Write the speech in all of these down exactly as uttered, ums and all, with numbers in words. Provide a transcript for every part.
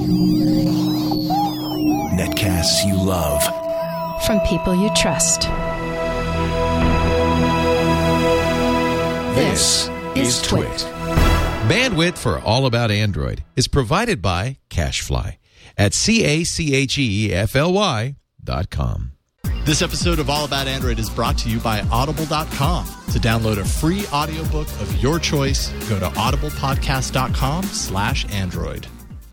Netcasts you love. From people you trust. This is Twit. Bandwidth for All About Android is provided by CacheFly at C A C H E F L Y dot com. This episode of All About Android is brought to you by Audible dot com. To download a free audiobook of your choice, go to audiblepodcast dot com slash Android.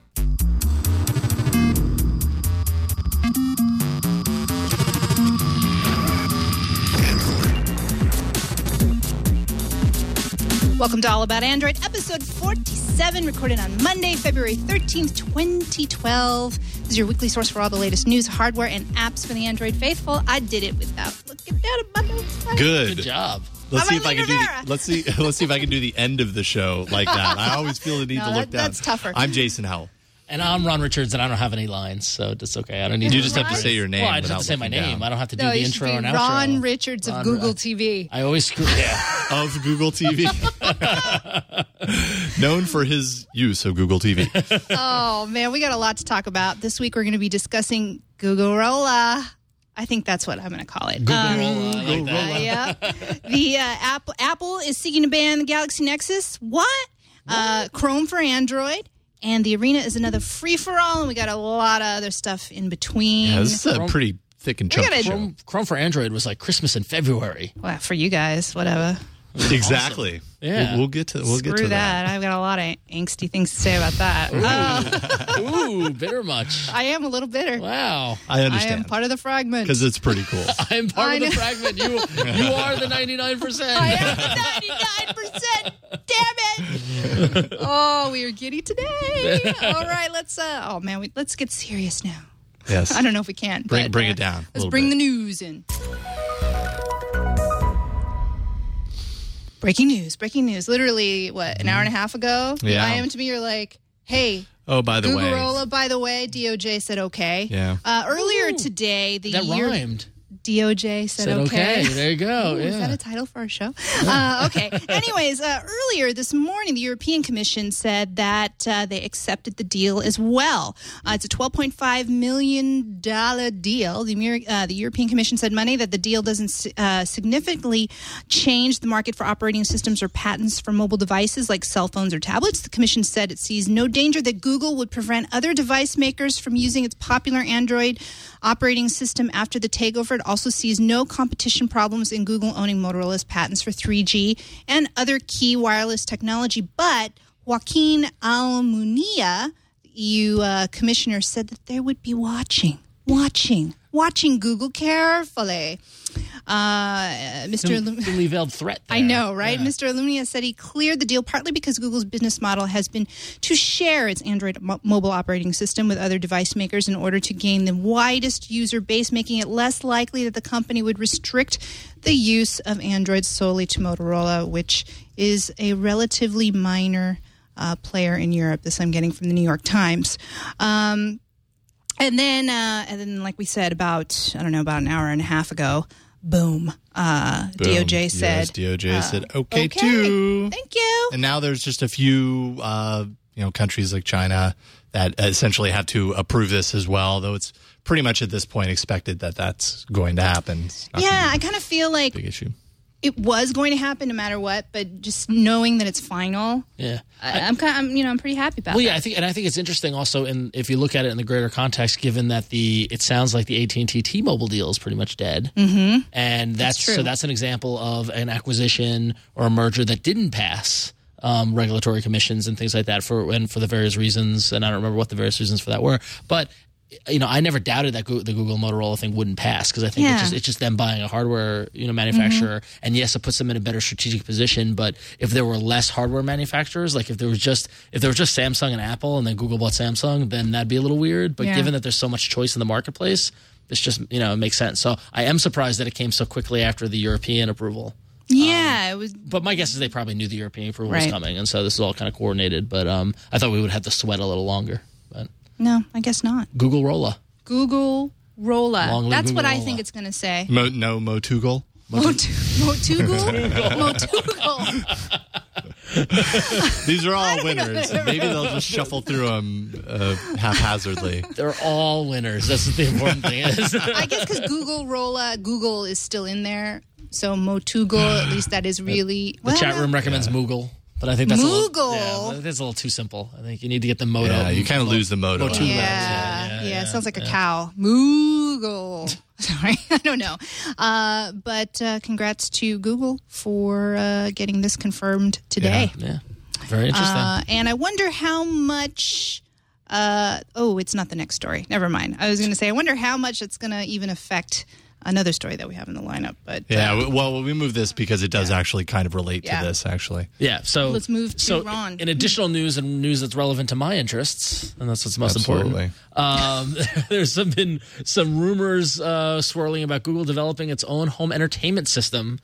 Welcome to All About Android, episode forty-seven, recorded on Monday, February thirteenth, twenty twelve. This is your weekly source for all the latest news, hardware, and apps for the Android faithful. I did it without looking down at my notes. Good. Good job. Let's I'm see if I can do Rivera. the, let's see let's see if I can do the end of the show like that. I always feel the need No, to look that- down. that's tougher. I'm Jason Howell. And I'm Ron Richards, and I don't have any lines, so it's okay. I don't need. You to just have to say your name. Well, I just have without to say my looking name. down. I don't have to do No, the you should intro be and outro. Ron Richards of Ron- Google T V. I always screw. Yeah. Of Google T V. Known for his use of Google T V. Oh, man, we got a lot to talk about. This week, we're going to be discussing Google Rolla. I think that's what I'm going to call it. Google Um, Rolla, I like that. Uh, yeah. The uh, Apple, Apple is seeking to ban the Galaxy Nexus. What? Uh, Chrome for Android. And the Arena is another free-for-all, and we got a lot of other stuff in between. Yeah, this is a pretty thick and chunky gotta- show. Chrome, Chrome for Android was like Christmas in February. Well, for you guys, whatever. Exactly. Yeah. We'll, we'll get to we'll Screw get to that. that. I've got a lot of angsty things to say about that. Uh, Ooh, bitter much. I am a little bitter. Wow. I I understand. am part of the fragment. Because it's pretty cool. I'm part I of the know. fragment. You, you are the ninety-nine percent. I am the ninety-nine percent. Damn it. Oh, we are giddy today. All right, let's, uh, oh man, we, let's get serious now. Yes. I don't know if we can. Bring- but, bring uh, it down a Let's little bring bit. the news in. Breaking news, breaking news. Literally, what, an hour and a half ago? Yeah. I am to me, you're like, hey, Oh, by the Google way. Rolla, by the way, D O J said okay. Yeah. Uh, earlier today, the That year rhymed. D O J said, Said okay. okay. There you go. Ooh, yeah. Is that a title for our show? Uh, okay. Anyways, uh, earlier this morning, the European Commission said that uh, they accepted the deal as well. Uh, it's a twelve point five million dollars deal. The, Amer- uh, the European Commission said Monday that the deal doesn't uh, significantly change the market for operating systems or patents for mobile devices like cell phones or tablets. The Commission said it sees no danger that Google would prevent other device makers from using its popular Android operating system after the takeover. It also sees no competition problems in Google owning Motorola's patents for three G and other key wireless technology. But Joaquin Almunia, the E U uh, commissioner, said that they would be watching, watching, watching Google carefully. Uh, Mister Thin- Illum- thinly veiled threat. There. I know, right? Yeah. Mister Illumia said he cleared the deal partly because Google's business model has been to share its Android mo- mobile operating system with other device makers in order to gain the widest user base, making it less likely that the company would restrict the use of Android solely to Motorola, which is a relatively minor uh, player in Europe. This I'm getting from the New York Times. Um, and then, uh, and then, like we said, about I don't know, about an hour and a half ago. Boom. Uh, Boom. D O J said. Yes, D O J uh, said okay, okay. too. Thank you. And now there's just a few, uh, you know, countries like China that essentially have to approve this as well. Though it's pretty much at this point expected that that's going to happen. It's not Yeah, gonna I kind of feel like be a big issue. it was going to happen no matter what, but just knowing that it's final, Yeah. I, I'm kind, I'm you know, I'm pretty happy about. Well, that. yeah, I think, and I think it's interesting also, in if you look at it in the greater context, given that the it sounds like the A T and T T-Mobile deal is pretty much dead, mm-hmm. and that's, That's true. so that's an example of an acquisition or a merger that didn't pass um, regulatory commissions and things like that for and for the various reasons, and I don't remember what the various reasons for that were, but. You know, I never doubted that Go- the Google Motorola thing wouldn't pass because I think Yeah. it's just it's just them buying a hardware you know manufacturer, Mm-hmm. and yes, it puts them in a better strategic position. But if there were less hardware manufacturers, like if there was just if there was just Samsung and Apple, and then Google bought Samsung, then that'd be a little weird. But Yeah. given that there's so much choice in the marketplace, this just you know it makes sense. So I am surprised that it came so quickly after the European approval. yeah, it was. But my guess is they probably knew the European approval was Right. coming, and so this is all kind of coordinated. But um, I thought we would have to sweat a little longer. But No, I guess not. Google Rolla. Google Rolla. Long live That's Google what I Rolla. think it's going to say. Mo, no Motugal. Motu- Motugal? Motugal. These are all winners. Maybe they'll just shuffle through them uh, haphazardly. They're all winners. That's what the important thing is. I guess because Google Rolla, Google is still in there. So Motoogle, at least that is really... The chat room recommends yeah. Moogle. But I think that's Moogle. a little, yeah, that's a little too simple. I think you need to get the moto. Yeah, you kind of lose the moto. Yeah, yeah, yeah, yeah. It sounds like a yeah. cow. Moogle. Sorry, I don't know. Uh, but uh, congrats to Google for uh, getting this confirmed today. Yeah, yeah. Very interesting. Uh, and I wonder how much... Uh, oh, it's not the next story. Never mind. I was going to say, I wonder how much it's going to even affect... another story that we have in the lineup, but yeah, uh, well, we move this because it does yeah. actually kind of relate yeah. to this, actually. Yeah, so let's move to so Ron. In additional news and news that's relevant to my interests, and that's what's most Absolutely. important. Um, there's some, been some rumors uh, swirling about Google developing its own home entertainment system.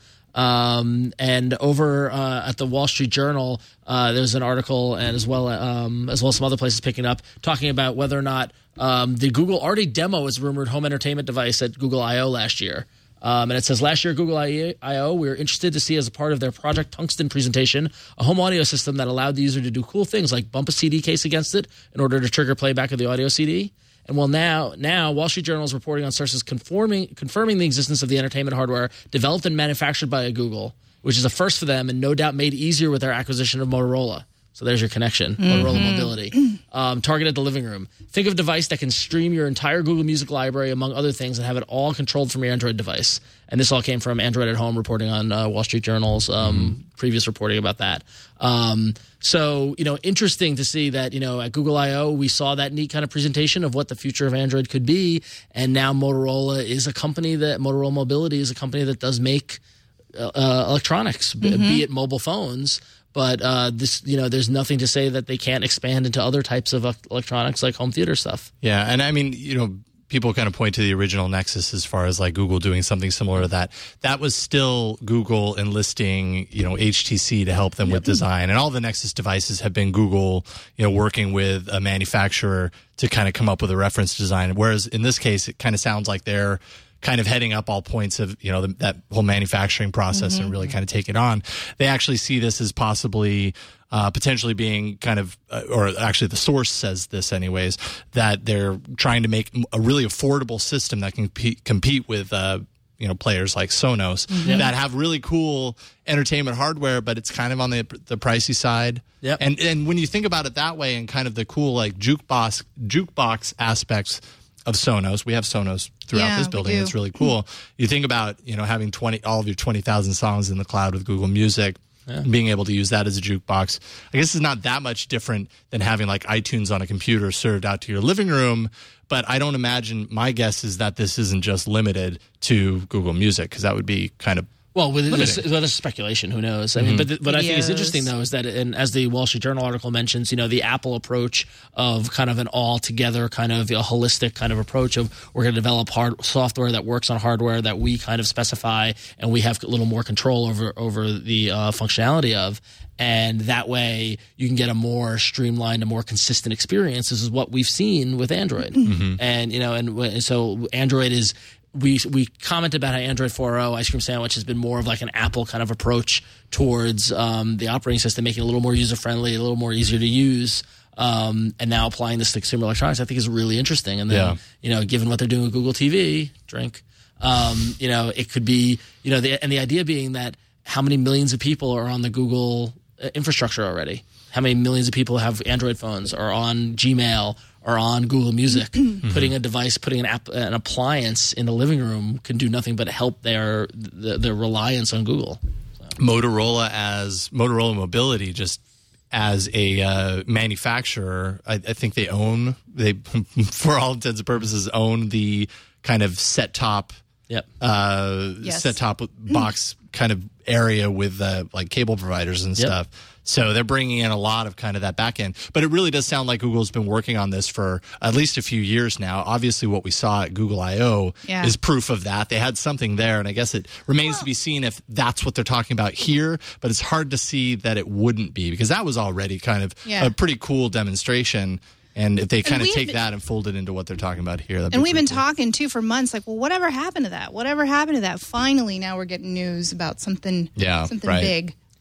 Um, and over uh, at the Wall Street Journal, uh, there's an article, and as well um, as well as some other places picking up, talking about whether or not um, the Google already demo its rumored home entertainment device at Google I O last year. Um, and it says, last year at Google I O, we were interested to see as a part of their Project Tungsten presentation, a home audio system that allowed the user to do cool things like bump a C D case against it in order to trigger playback of the audio C D. And well, now, now Wall Street Journal is reporting on sources confirming, confirming the existence of the entertainment hardware developed and manufactured by Google, which is a first for them and no doubt made easier with their acquisition of Motorola. So there's your connection, mm-hmm. Motorola Mobility. Um, targeted the living room. Think of a device that can stream your entire Google Music library, among other things, and have it all controlled from your Android device. And this all came from Android at Home reporting on uh, Wall Street Journal's um, mm-hmm. previous reporting about that. Um, so, you know, interesting to see that, you know, at Google I O, we saw that neat kind of presentation of what the future of Android could be. And now Motorola is a company that, Motorola Mobility is a company that does make uh, uh, electronics, mm-hmm. be it mobile phones. But uh, this, you know, there's nothing to say that they can't expand into other types of electronics like home theater stuff. Yeah, and I mean, you know, people kind of point to the original Nexus as far as like Google doing something similar to that. That was still Google enlisting, you know, H T C to help them yep. with design. And all the Nexus devices have been Google, you know, working with a manufacturer to kind of come up with a reference design. Whereas in this case, it kind of sounds like they're kind of heading up all points of, you know, the, that whole manufacturing process mm-hmm. and really kind of take it on. They actually see this as possibly uh, potentially being kind of, uh, or actually the source says this anyways, that they're trying to make a really affordable system that can compete, compete with, uh, you know, players like Sonos mm-hmm. that have really cool entertainment hardware, but it's kind of on the the pricey side. Yep. And and when you think about it that way and kind of the cool like jukebox jukebox aspects of Sonos, we have Sonos throughout yeah, this building. It's really cool. You think about, you know, having twenty all of your twenty thousand songs in the cloud with Google Music. Yeah. And being able to use that as a jukebox. I guess it's not that much different than having like iTunes on a computer served out to your living room. But I don't imagine, my guess is that this isn't just limited to Google Music, because that would be kind of Well, with this, well, this is speculation. Who knows? I mean, mm-hmm. but what I think is interesting, though, is that, and as the Wall Street Journal article mentions, you know, the Apple approach of kind of an all-together kind of a holistic kind of approach of we're going to develop hard software that works on hardware that we kind of specify, and we have a little more control over over the uh, functionality of. And that way you can get a more streamlined, a more consistent experience. This is what we've seen with Android. Mm-hmm. And, you know, and so Android is, we we comment about how Android four point oh Ice Cream Sandwich has been more of like an Apple kind of approach towards um, the operating system, making it a little more user-friendly, a little more easier to use. Um, and now applying this to consumer electronics, I think is really interesting. And then, yeah. you know, given what they're doing with Google T V, drink, um, you know, it could be, you know, the, and the idea being that how many millions of people are on the Google infrastructure already? How many millions of people have Android phones or on Gmail or on Google Music? Mm-hmm. Putting a device, putting an app, an appliance in the living room can do nothing but help their their, their reliance on Google. So. Motorola as Motorola Mobility, just as a uh, manufacturer, I, I think they own they for all intents and purposes own the kind of set top. Yep. Uh, yes. set top box kind of area with uh, like cable providers and yep. stuff. So they're bringing in a lot of kind of that back end. But it really does sound like Google's been working on this for at least a few years now. Obviously, what we saw at Google I O yeah. is proof of that. They had something there, and I guess it remains well, to be seen if that's what they're talking about here. But it's hard to see that it wouldn't be, because that was already kind of yeah. a pretty cool demonstration. And if they kind of take been, that and fold it into what they're talking about here. And we've been cool. talking, too, for months, like, well, whatever happened to that? Whatever happened to that? Finally, now we're getting news about something, yeah, something right. big.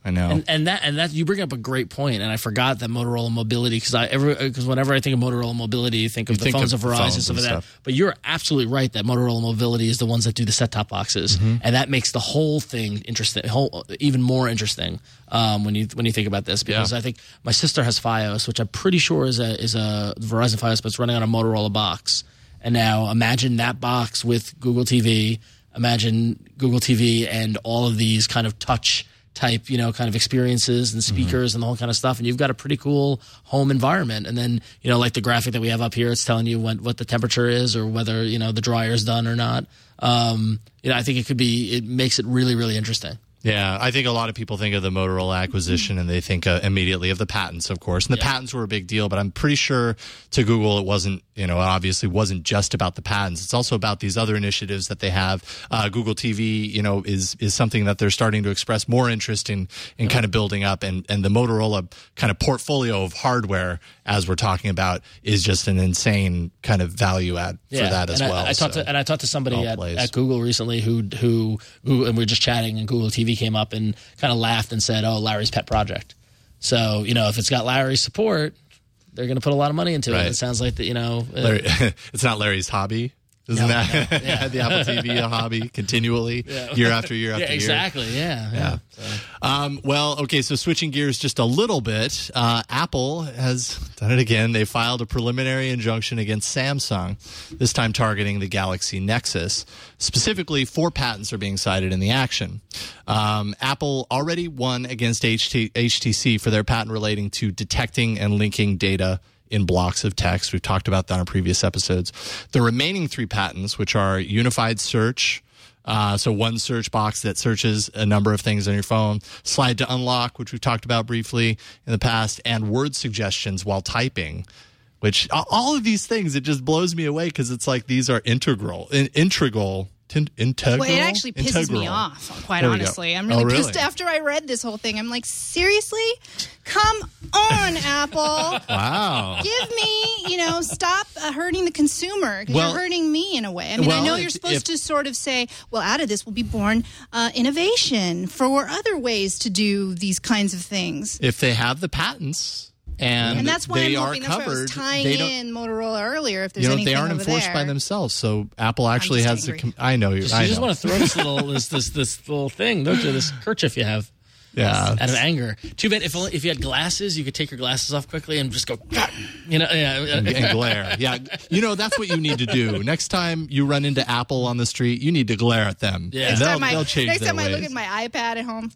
I know. And, and that and that you bring up a great point, and I forgot that Motorola Mobility because I ever because whenever I think of Motorola Mobility, you think of You the think phones of of Verizon phones and stuff and like that. stuff. But you're absolutely right that Motorola Mobility is the ones that do the set-top boxes, Mm-hmm. and that makes the whole thing interesting, whole, even more interesting um, when you when you think about this. Because Yeah. I think my sister has Fios, which I'm pretty sure is a is a Verizon Fios, but it's running on a Motorola box. And now imagine that box with Google T V. Imagine Google T V and all of these kind of touch type, you know, kind of experiences and speakers mm-hmm. and the whole kind of stuff. And you've got a pretty cool home environment. And then, you know, like the graphic that we have up here, it's telling you when, what the temperature is or whether, you know, the dryer's done or not. Um, you know, I think it could be, it makes it really, really interesting. Yeah, I think a lot of people think of the Motorola acquisition and they think uh, immediately of the patents, of course. And the Yeah. patents were a big deal, but I'm pretty sure to Google it wasn't, you know, it obviously wasn't just about the patents. It's also about these other initiatives that they have. Uh, Google T V, you know, is is something that they're starting to express more interest in in yeah. kind of building up. And, and the Motorola kind of portfolio of hardware, as we're talking about, is just an insane kind of value add Yeah. for that as and well. I, I talked so, to, and I talked to somebody at, plays. at Google recently who, who, who, and we were just chatting and Google T V came up and kind of laughed and said, oh, Larry's pet project. So, you know, if it's got Larry's support, they're going to put a lot of money into Right. it. It sounds like that, you know. Uh, Larry, it's not Larry's hobby. Isn't No, that no, yeah. the Apple T V a hobby continually Yeah. year after year after yeah, exactly. Yeah. year? Yeah. Yeah. Um, well, okay, so switching gears just a little bit, uh, Apple has done it again. They filed a preliminary injunction against Samsung, this time targeting the Galaxy Nexus. Specifically, four patents are being cited in the action. Um, Apple already won against H T- H T C for their patent relating to detecting and linking data in blocks of text. We've talked about that on previous episodes. The remaining three patents, which are unified search, uh, so one search box that searches a number of things on your phone, slide to unlock, which we've talked about briefly in the past, and word suggestions while typing, which all of these things, it just blows me away because it's like these are integral, in, integral. Tin- integral? Well, it actually pisses integral. me off, quite There we honestly. go. I'm really, Oh, really? pissed after I read this whole thing. I'm like, seriously? Come on, Apple. Wow. Give me, you know, stop uh, hurting the consumer because Well- you're hurting me in a way. I mean, well, I know if- you're supposed if- to sort of say, well, out of this will be born uh, innovation for other ways to do these kinds of things. If they have the patents and, And that's why they I'm are hoping that's why I covered, was tying they don't, in Motorola earlier. If there's you know, anything they aren't over enforced there. by themselves. So Apple actually just has to. angry. Com- I know you. Just, I you just know. want to throw this little this this this little thing, don't you? This kerchief you have. Yeah. Out of anger. Too bad if only, if you had glasses, you could take your glasses off quickly and just go, you know, yeah. and, and glare. Yeah. You know, that's what you need to do. Next time you run into Apple on the street, you need to glare at them. Yeah. And Next they'll, time, I, they'll change next their time I look ways. at my iPad at home.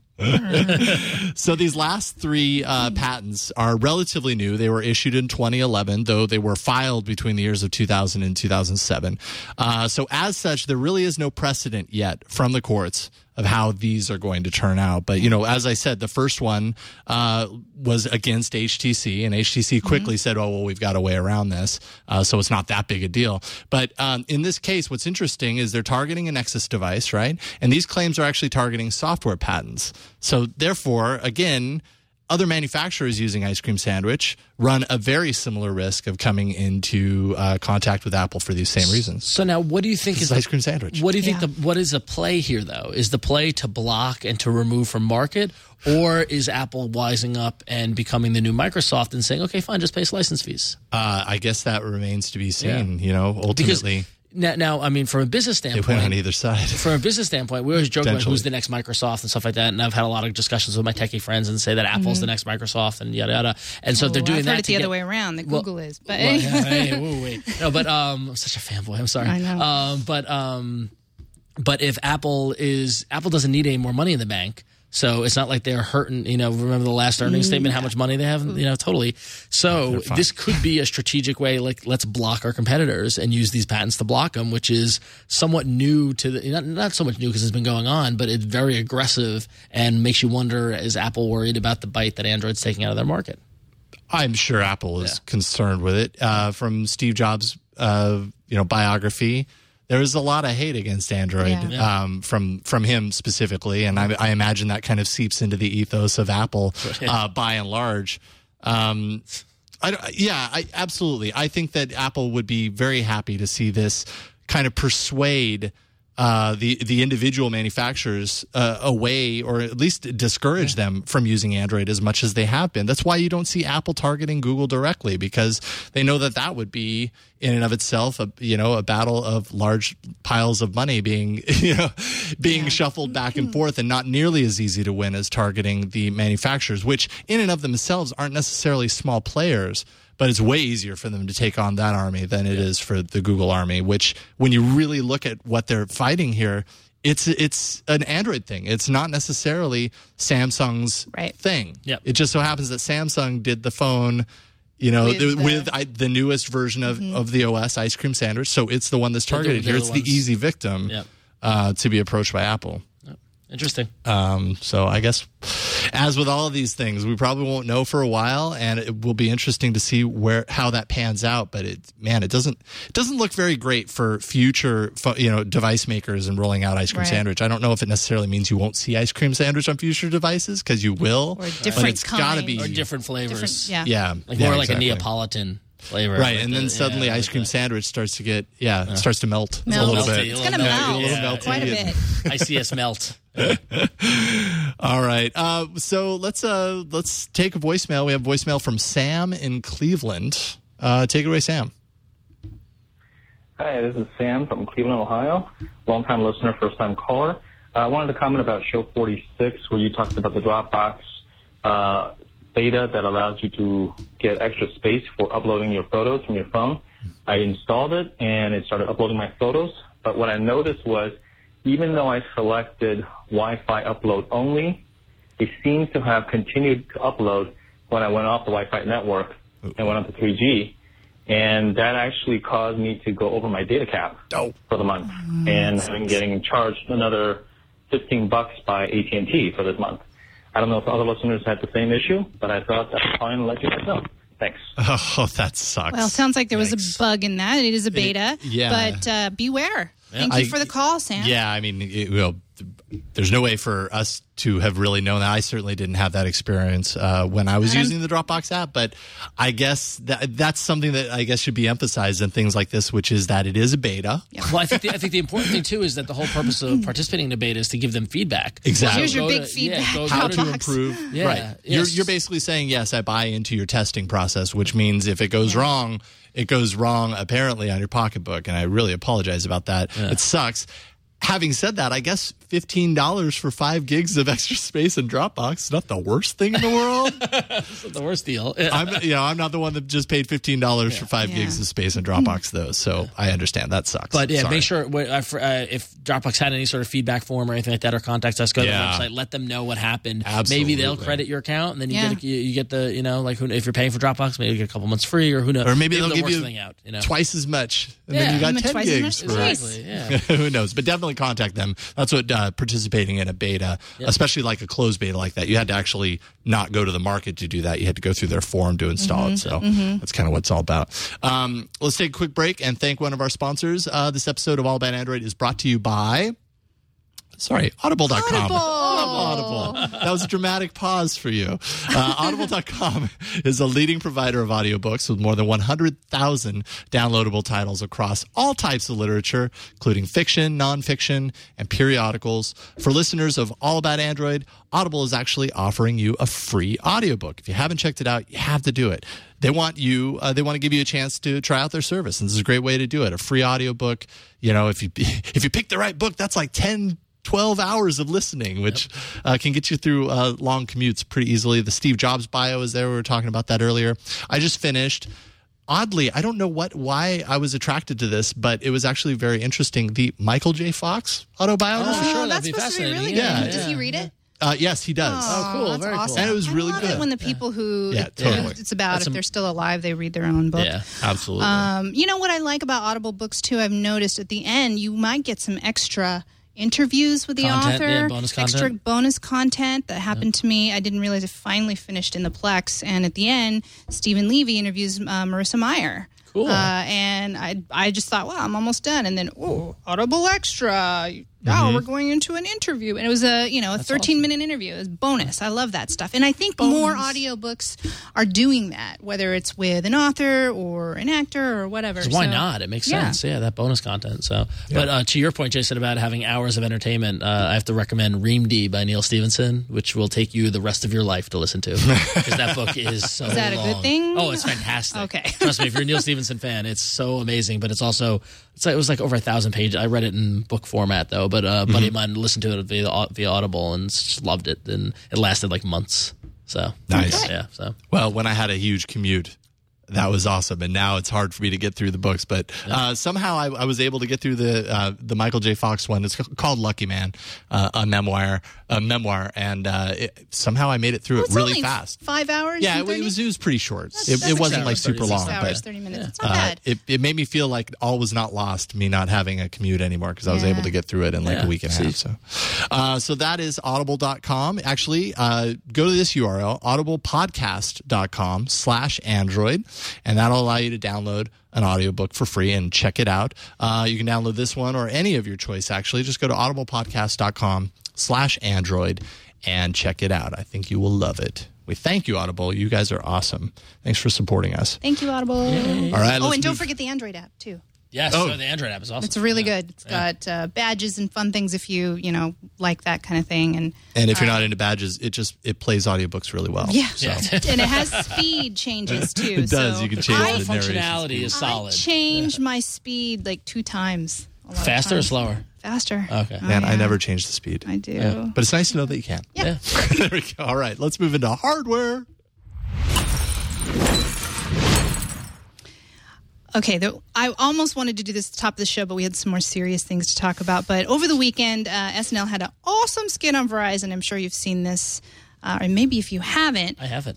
So these last three uh, patents are relatively new. They were issued in twenty eleven, though they were filed between the years of two thousand and two thousand seven. Uh, so as such, there really is no precedent yet from the courts of how these are going to turn out. But, you know, as I said, the first one uh, was against H T C, and H T C quickly mm-hmm. said, oh, well, we've got a way around this, uh, so it's not that big a deal. But um, in this case, what's interesting is they're targeting a Nexus device, right? And these claims are actually targeting software patents. So therefore, again, other manufacturers using Ice Cream Sandwich run a very similar risk of coming into uh, contact with Apple for these same reasons. So now, what do you think This is is Ice Cream Sandwich? What do you think? Yeah. The what is the play here, though? Is the play to block and to remove from market, or is Apple wising up and becoming the new Microsoft and saying, okay, fine, just pay us license fees? Uh, I guess that remains to be seen. Yeah. You know, Because ultimately, now, now, I mean, from a business they standpoint, went on either side. from a business standpoint, we always joke about Potentially. who's the next Microsoft and stuff like that. And I've had a lot of discussions with my techie friends and say that Apple's the next Microsoft and yada yada. And so Oh, they're doing I've that heard it to the get, other way around. That Well, Google is, but well, anyway. hey, hey, whoa, wait. No, but um, I'm such a fanboy. I'm sorry. I know. Um, but um, but if Apple is Apple doesn't need any more money in the bank. So it's not like they're hurting, you know, remember the last earnings statement, how much money they have, you know, totally. So They're fine. this could be a strategic way, like let's block our competitors and use these patents to block them, which is somewhat new to the, not, not so much new because it's been going on, but it's very aggressive and makes you wonder, is Apple worried about the bite that Android's taking out of their market? I'm sure Apple is Yeah. concerned with it. Uh, from Steve Jobs' uh, you know biography, there was a lot of hate against Android Yeah. um, from from him specifically, and I, I imagine that kind of seeps into the ethos of Apple uh, by and large. Um, I, don't- yeah, I, absolutely. I think that Apple would be very happy to see this kind of persuade uh, the the individual manufacturers uh, away, or at least discourage yeah. them from using Android as much as they have been. That's why you don't see Apple targeting Google directly, because they know that that would be in and of itself, a, you know, a battle of large piles of money being, you know, being yeah. shuffled back and forth, and not nearly as easy to win as targeting the manufacturers, which in and of themselves aren't necessarily small players. But it's way easier for them to take on that army than it is for the Google army, which when you really look at what they're fighting here, it's it's an Android thing. It's not necessarily Samsung's right. thing. Yep. It just so happens that Samsung did the phone, you know, with the, the, with I, the newest version of, mm-hmm. of the O S, Ice Cream Sandwich. So it's the one that's targeted they're here. the It's ones. the easy victim Yep. uh, to be approached by Apple. Yep. Interesting. Um, so I guess, as with all of these things, we probably won't know for a while, and it will be interesting to see where how that pans out. But it, man, it doesn't it doesn't look very great for future, you know, device makers and rolling out Ice Cream Right. Sandwich. I don't know if it necessarily means you won't see Ice Cream Sandwich on future devices, because you will, Or a but different it's got to kind. be Or different flavors. Different- yeah. yeah, Like yeah, more like exactly. a Neapolitan flavor. Right, like and then the- suddenly yeah, Ice like Cream the- Sandwich starts to get yeah, it starts to melt, Melt. a little Melty, bit. It's going to Yeah, melt a little yeah. melty. quite a bit. I see us melt. All right. Uh, so let's uh, let's take a voicemail. We have voicemail from Sam in Cleveland. Uh, take it away, Sam. Hi, this is Sam from Cleveland, Ohio. Long-time listener, first-time caller. Uh, I wanted to comment about show forty-six, where you talked about the Dropbox uh, beta that allows you to get extra space for uploading your photos from your phone. I installed it, and it started uploading my photos. But what I noticed was, even though I selected Wi-Fi upload only, it seems to have continued to upload when I went off the Wi-Fi network and went up to three G. And that actually caused me to go over my data cap Oh. for the month. And I'm getting charged another fifteen bucks by A T and T for this month. I don't know if other listeners had the same issue, but I thought that's fine and let you guys know. Thanks. Oh, that sucks. Well, sounds like there was Yikes. a bug in that. It is a beta. It- yeah. But uh, beware. Thank I- you for the call, Sam. Yeah, I mean, it, well, there's no way for us to have really known that. I certainly didn't have that experience uh, when I was Um, using the Dropbox app, but I guess that that's something that I guess should be emphasized in things like this, which is that it is a beta. Well, I think the, I think the important thing too is that the whole purpose of participating in a beta is to give them feedback. Exactly. Here's your Go big to- feedback. Yeah, go, How go to to, improve. Yeah, right. You're, yes. you're basically saying, yes, I buy into your testing process, which means if it goes wrong, it goes wrong apparently on your pocketbook. And I really apologize about that. It sucks. Having said that, I guess fifteen dollars for five gigs of extra space in Dropbox is not the worst thing in the world. the worst deal. Yeah. I'm, you know, I'm not the one that just paid fifteen dollars for five Yeah. gigs of space in Dropbox, though. So I understand that sucks. But yeah, Sorry. make sure uh, for, uh, if Dropbox had any sort of feedback form or anything like that, or contact us, go Yeah. to the website, let them know what happened. Absolutely. Maybe they'll credit your account, and then you Yeah. get a, you, you get the you know like who, if you're paying for Dropbox, maybe you get a couple months free, or who knows, Or maybe they'll give work you something out. You know, twice as much, and Yeah. then you got Give them ten twice as gigs. much For, space. exactly. Yeah. Who knows? But definitely contact them. That's what uh, participating in a beta, especially like a closed beta like that. You had to actually not go to the market to do that. You had to go through their forum to install it. So that's kind of what it's all about. Um, let's take a quick break and thank one of our sponsors. Uh, this episode of All About Android is brought to you by... Sorry, audible dot com. Audible. Audible. That was a dramatic pause for you. Uh, audible dot com is a leading provider of audiobooks with more than one hundred thousand downloadable titles across all types of literature, including fiction, nonfiction, and periodicals. For listeners of All About Android, Audible is actually offering you a free audiobook. If you haven't checked it out, you have to do it. They want you, uh, they want to give you a chance to try out their service. And this is a great way to do it. A free audiobook. You know, if you, if you pick the right book, that's like ten, twelve hours of listening, which uh, can get you through uh, long commutes pretty easily. The Steve Jobs bio is there. We were talking about that earlier. I just finished. Oddly, I don't know what why I was attracted to this, but it was actually very interesting. The Michael J. Fox autobiography. Oh, sure, Oh, that's that'd be supposed to be really fascinating. good. Yeah, Does yeah. he read it? Uh, yes, he does. Oh, cool. That's Very cool. awesome. And it was I really love good. it when the people who Yeah, it- totally. it's about That's if a- they're still alive, they read their own book. Yeah. Absolutely. Um, you know what I like about Audible books too? I've noticed at the end you might get some extra interviews with the Content, author, yeah, bonus extra content. bonus content that happened to me. I didn't realize it finally finished in the Plex, and at the end, Stephen Levy interviews uh, Marissa Meyer. Cool. Uh, and I I just thought, wow, I'm almost done. And then, oh, Audible Extra. oh, we're going into an interview. And it was a, you know, a thirteen-minute interview. It was bonus. I love that stuff. And I think more audiobooks are doing that, whether it's with an author or an actor or whatever. 'Cause why So, not? It makes yeah. sense. Yeah, that bonus content. So, But uh, to your point, Jason, about having hours of entertainment, uh, I have to recommend Ream D by Neil Stephenson, which will take you the rest of your life to listen to. Because that book is so Is that a good long. thing? Oh, it's fantastic. Okay. Trust me, if you're a Neil Stephenson fan, it's so amazing. But it's also, it's like, it was like over a thousand pages. I read it in book format, though. But uh, a buddy of mine listened to it via, via Audible and just loved it. And it lasted like months. So Nice. Yeah. So Well, when I had a huge commute, that was awesome, and now it's hard for me to get through the books. But uh, somehow I, I was able to get through the uh, the Michael J. Fox one. It's called Lucky Man, uh, a memoir, a memoir, and uh, it, somehow I made it through Well, it it's really only fast. Five hours? Yeah, and it, thirty? it was it was pretty short. That's- it that's it wasn't six like hours, super thirty-six long, Six hours, but thirty minutes. It's not uh, bad. it it made me feel like all was not lost. Me not having a commute anymore because I was Yeah. able to get through it in like Yeah, a week and a see. half. So, uh, so that is audible dot com. Actually, uh, go to this U R L, audible podcast dot com slash Android, and that'll allow you to download an audiobook for free and check it out. Uh, you can download this one or any of your choice, actually. Just go to audible podcast dot com slash Android and check it out. I think you will love it. We thank you, Audible. You guys are awesome. Thanks for supporting us. Thank you, Audible. All right. Oh, let's and don't move- forget the Android app, too. yes, Oh. so the Android app is awesome. It's really Yeah. good. It's got uh, badges and fun things if you, you know, like that kind of thing. And And if you're not into badges, it just it plays audiobooks really well. yeah, Yeah. and it has speed changes too. It does. So You can change I, the narration. Functionality is solid. I changed my speed like two times. a lot of Faster or times. slower? Faster. Okay. Oh, Man, I yeah. never change the speed. I do. But it's nice to know that you can. Yeah. There we go. All right, let's move into hardware. Okay, the, I almost wanted to do this at the top of the show, but we had some more serious things to talk about. But over the weekend, uh, S N L had an awesome skit on Verizon. I'm sure you've seen this, uh, or maybe if you haven't. I haven't.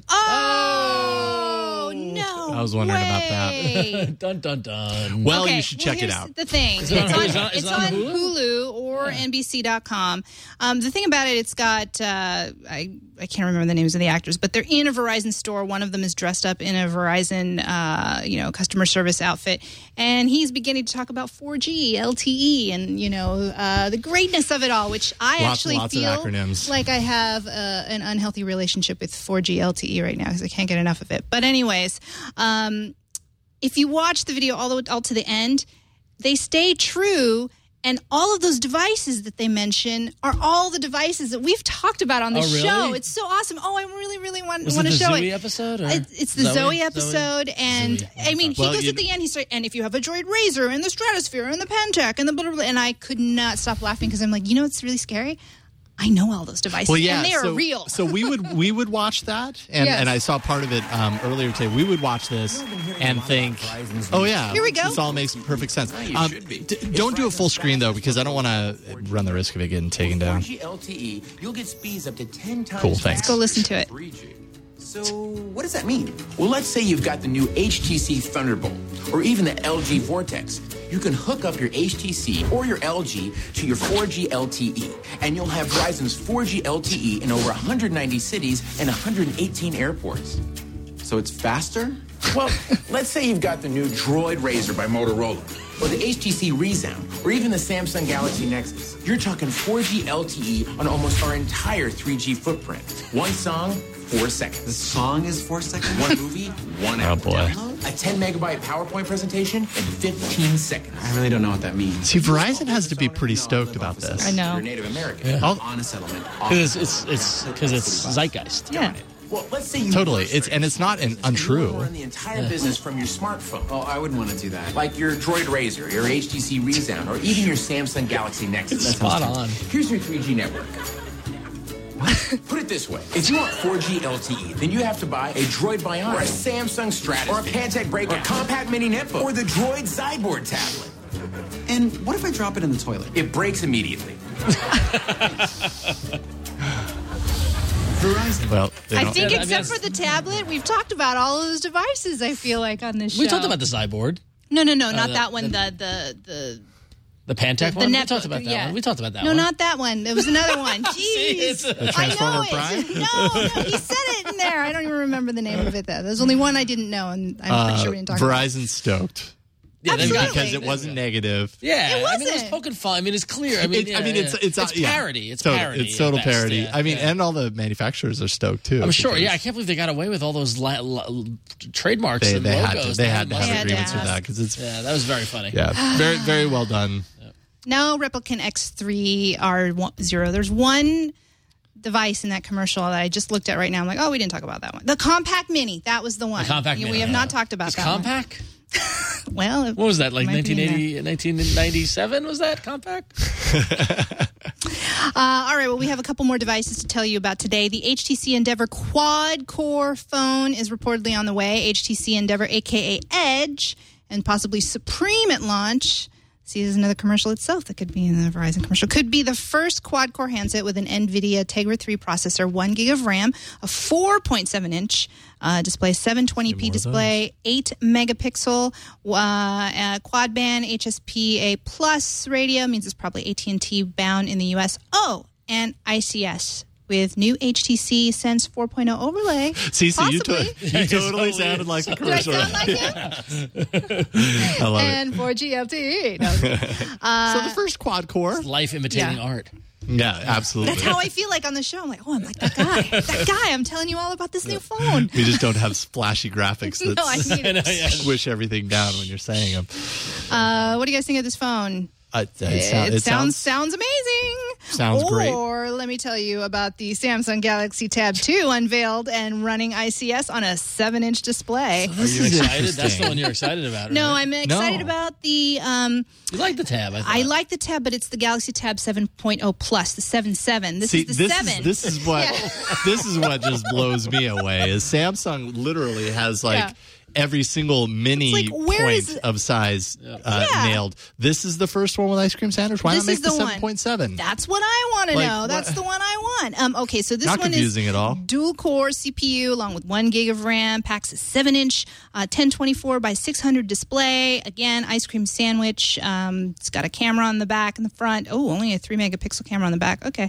Oh, no! I was wondering about that. way. Dun dun dun. Well, Okay, you should check it here's out. The thing, Is it on- it's on, is it on- is it's it on on Hulu? Hulu or N B C dot com. Um, the thing about it, it's got uh, I I can't remember the names of the actors, but they're in a Verizon store. One of them is dressed up in a Verizon uh, you know customer service outfit, and he's beginning to talk about four G L T E and you know uh, the greatness of it all, which I Lots- actually lots of feel acronyms. like I have uh, an unhealthy relationship with four G L T E right now because I can't get enough of it. But anyways. Um, If you watch the video all the way all to the end, they stay true, and all of those devices that they mention are all the devices that we've talked about on the Oh, really? show. It's so awesome. Oh, I really, really want, Was want it to the show Zoe it. episode? Or? It- It's the Zoe, episode, and Zoe. I mean, he Well, goes you- at the end. He's like, and if you have a Droid Razor and the Stratosphere and the Pentec and the blah blah blah, and I could not stop laughing because I'm like, you know, what's really scary? I know all those devices, Well, yeah, and they are so, real. so we would we would watch that, and, Yes. and I saw part of it um, earlier today. We would watch this and think, oh yeah, Here we go. This all makes perfect sense. Um, d- don't do it full screen though, because I don't want to run the risk of it getting taken down. four G L T E, you'll get speeds up to ten times Cool, thanks. faster Go listen to it. than three G. So, what does that mean? Well, let's say you've got the new H T C Thunderbolt or even the L G Vortex. You can hook up your H T C or your L G to your four G L T E, and you'll have Verizon's four G L T E in over one hundred ninety cities and one hundred eighteen airports. So it's faster? Well, let's say you've got the new Droid Razor by Motorola, or the H T C ReSound, or even the Samsung Galaxy Nexus. You're talking four G L T E on almost our entire three G footprint. One song, four seconds. The song is four seconds? One movie, one Oh, hour. boy. A ten megabyte PowerPoint presentation in fifteen seconds. I really don't know what that means. See, Verizon has to be pretty stoked about this. I know. You're Native American. I'll- On a settlement. Because it's it's because it's zeitgeist. Yeah. Well, let's say you Totally. work for It's- and it's not an and you wanna untrue. Run the entire business from your smartphone. Oh, I wouldn't want to do that. Like your Droid Razor, your H T C ReSound, or even your Samsung Galaxy Nexus. Spot on. Here's your three G network. Put it this way. If you want four G L T E, then you have to buy a Droid Bionic, or a Samsung Stratosphere, or a Pantec Breakout, or a compact mini netbook, or the Droid Sideboard tablet. And what if I drop it in the toilet? It breaks immediately. Verizon. Well, they I don't- think Yeah, I mean, except that's- for the tablet, we've talked about all of those devices, I feel like, on this show. We talked about the Cyborg, No, no, no, not the- that one. the- The, the, the Pantec the, one. the we talked about that yeah. one. We talked about that no, one. not that one. There was another one. Jeez. it's a- The Transformer I know Prime? it. No, no, he said it in there. I don't even remember the name of it, though. There's only one I didn't know, and I'm pretty Uh, sure we didn't talk about it. Verizon's stoked. Yeah, they've got- because it wasn't negative. Yeah, It I mean, it was wasn't. poking fun. I mean, it's clear. I mean, It- yeah, I mean, it's yeah. it's it's yeah. parody. It's total, parody. It's total at best, parody. yeah, I mean, yeah. and all the manufacturers are stoked too. I'm sure. Yeah, I because can't believe they got away with all those la- la- trademarks They, and they logos. had to. They had to must have had to agreements with ask. that because it's Yeah, that was very funny. yeah, very very well done. No Replicant X three R zero. There's one device in that commercial that I just looked at right now. I'm like, oh, we didn't talk about that one. The Compact Mini. That was the one. The Compact we Mini, have yeah. not talked about It's that compact. one. Well, it What was that? Like might be in nineteen eighty, nineteen ninety-seven? Was that compact? Uh, all right, well, we have a couple more devices to tell you about today. The H T C Endeavor quad-core phone is reportedly on the way. H T C Endeavor, a k a. Edge, and possibly Supreme at launch. See, there's another commercial itself that could be in the Verizon commercial. Could be the first quad-core handset with an NVIDIA Tegra three processor, one gig of RAM, a four point seven inch uh, display, seven twenty p display, eight megapixel, uh, uh, quad band H S P A plus radio, means it's probably A T and T bound in the U S. Oh, and I C S with new H T C Sense four point oh overlay. See, so you, possibly. to, you totally sounded like a Did I commercial. sound like him? I love it. And four G L T E. No, So the first quad core. Life imitating Yeah. art. Yeah, absolutely. that's how I feel like on the show. I'm like, oh, I'm like that guy. That guy. I'm telling you all about this new phone. We just don't have flashy graphics that No, I need it. squish everything down when you're saying them. Uh, what do you guys think of this phone? Uh, it, It, sound- it sounds sounds sounds amazing. Sounds or, great. Or let me tell you about the Samsung Galaxy Tab two unveiled and running I C S on a seven inch display. Are you excited? That's the interesting. one you're excited about. No, right? I'm excited No. about the. Um, You like the tab? I, thought. I like the Tab, but it's the Galaxy Tab seven point oh Plus, the seven seven. This See, is the this seven. is this is what this is what just blows me away. Is Samsung literally has like Yeah. every single mini It's like, where point is- of size uh, Yeah. nailed. This is the first one with ice cream sandwich. Why This not make is the the one. seven point seven? That's what I want to Like, know. That's what- the one I want. Um, okay, so this Not one confusing is at all. dual core C P U along with one gig of RAM, packs a seven inch, uh, ten twenty-four by six hundred display. Again, ice cream sandwich. Um, it's got a camera on the back and the front. Oh, only a three megapixel camera on the back. Okay,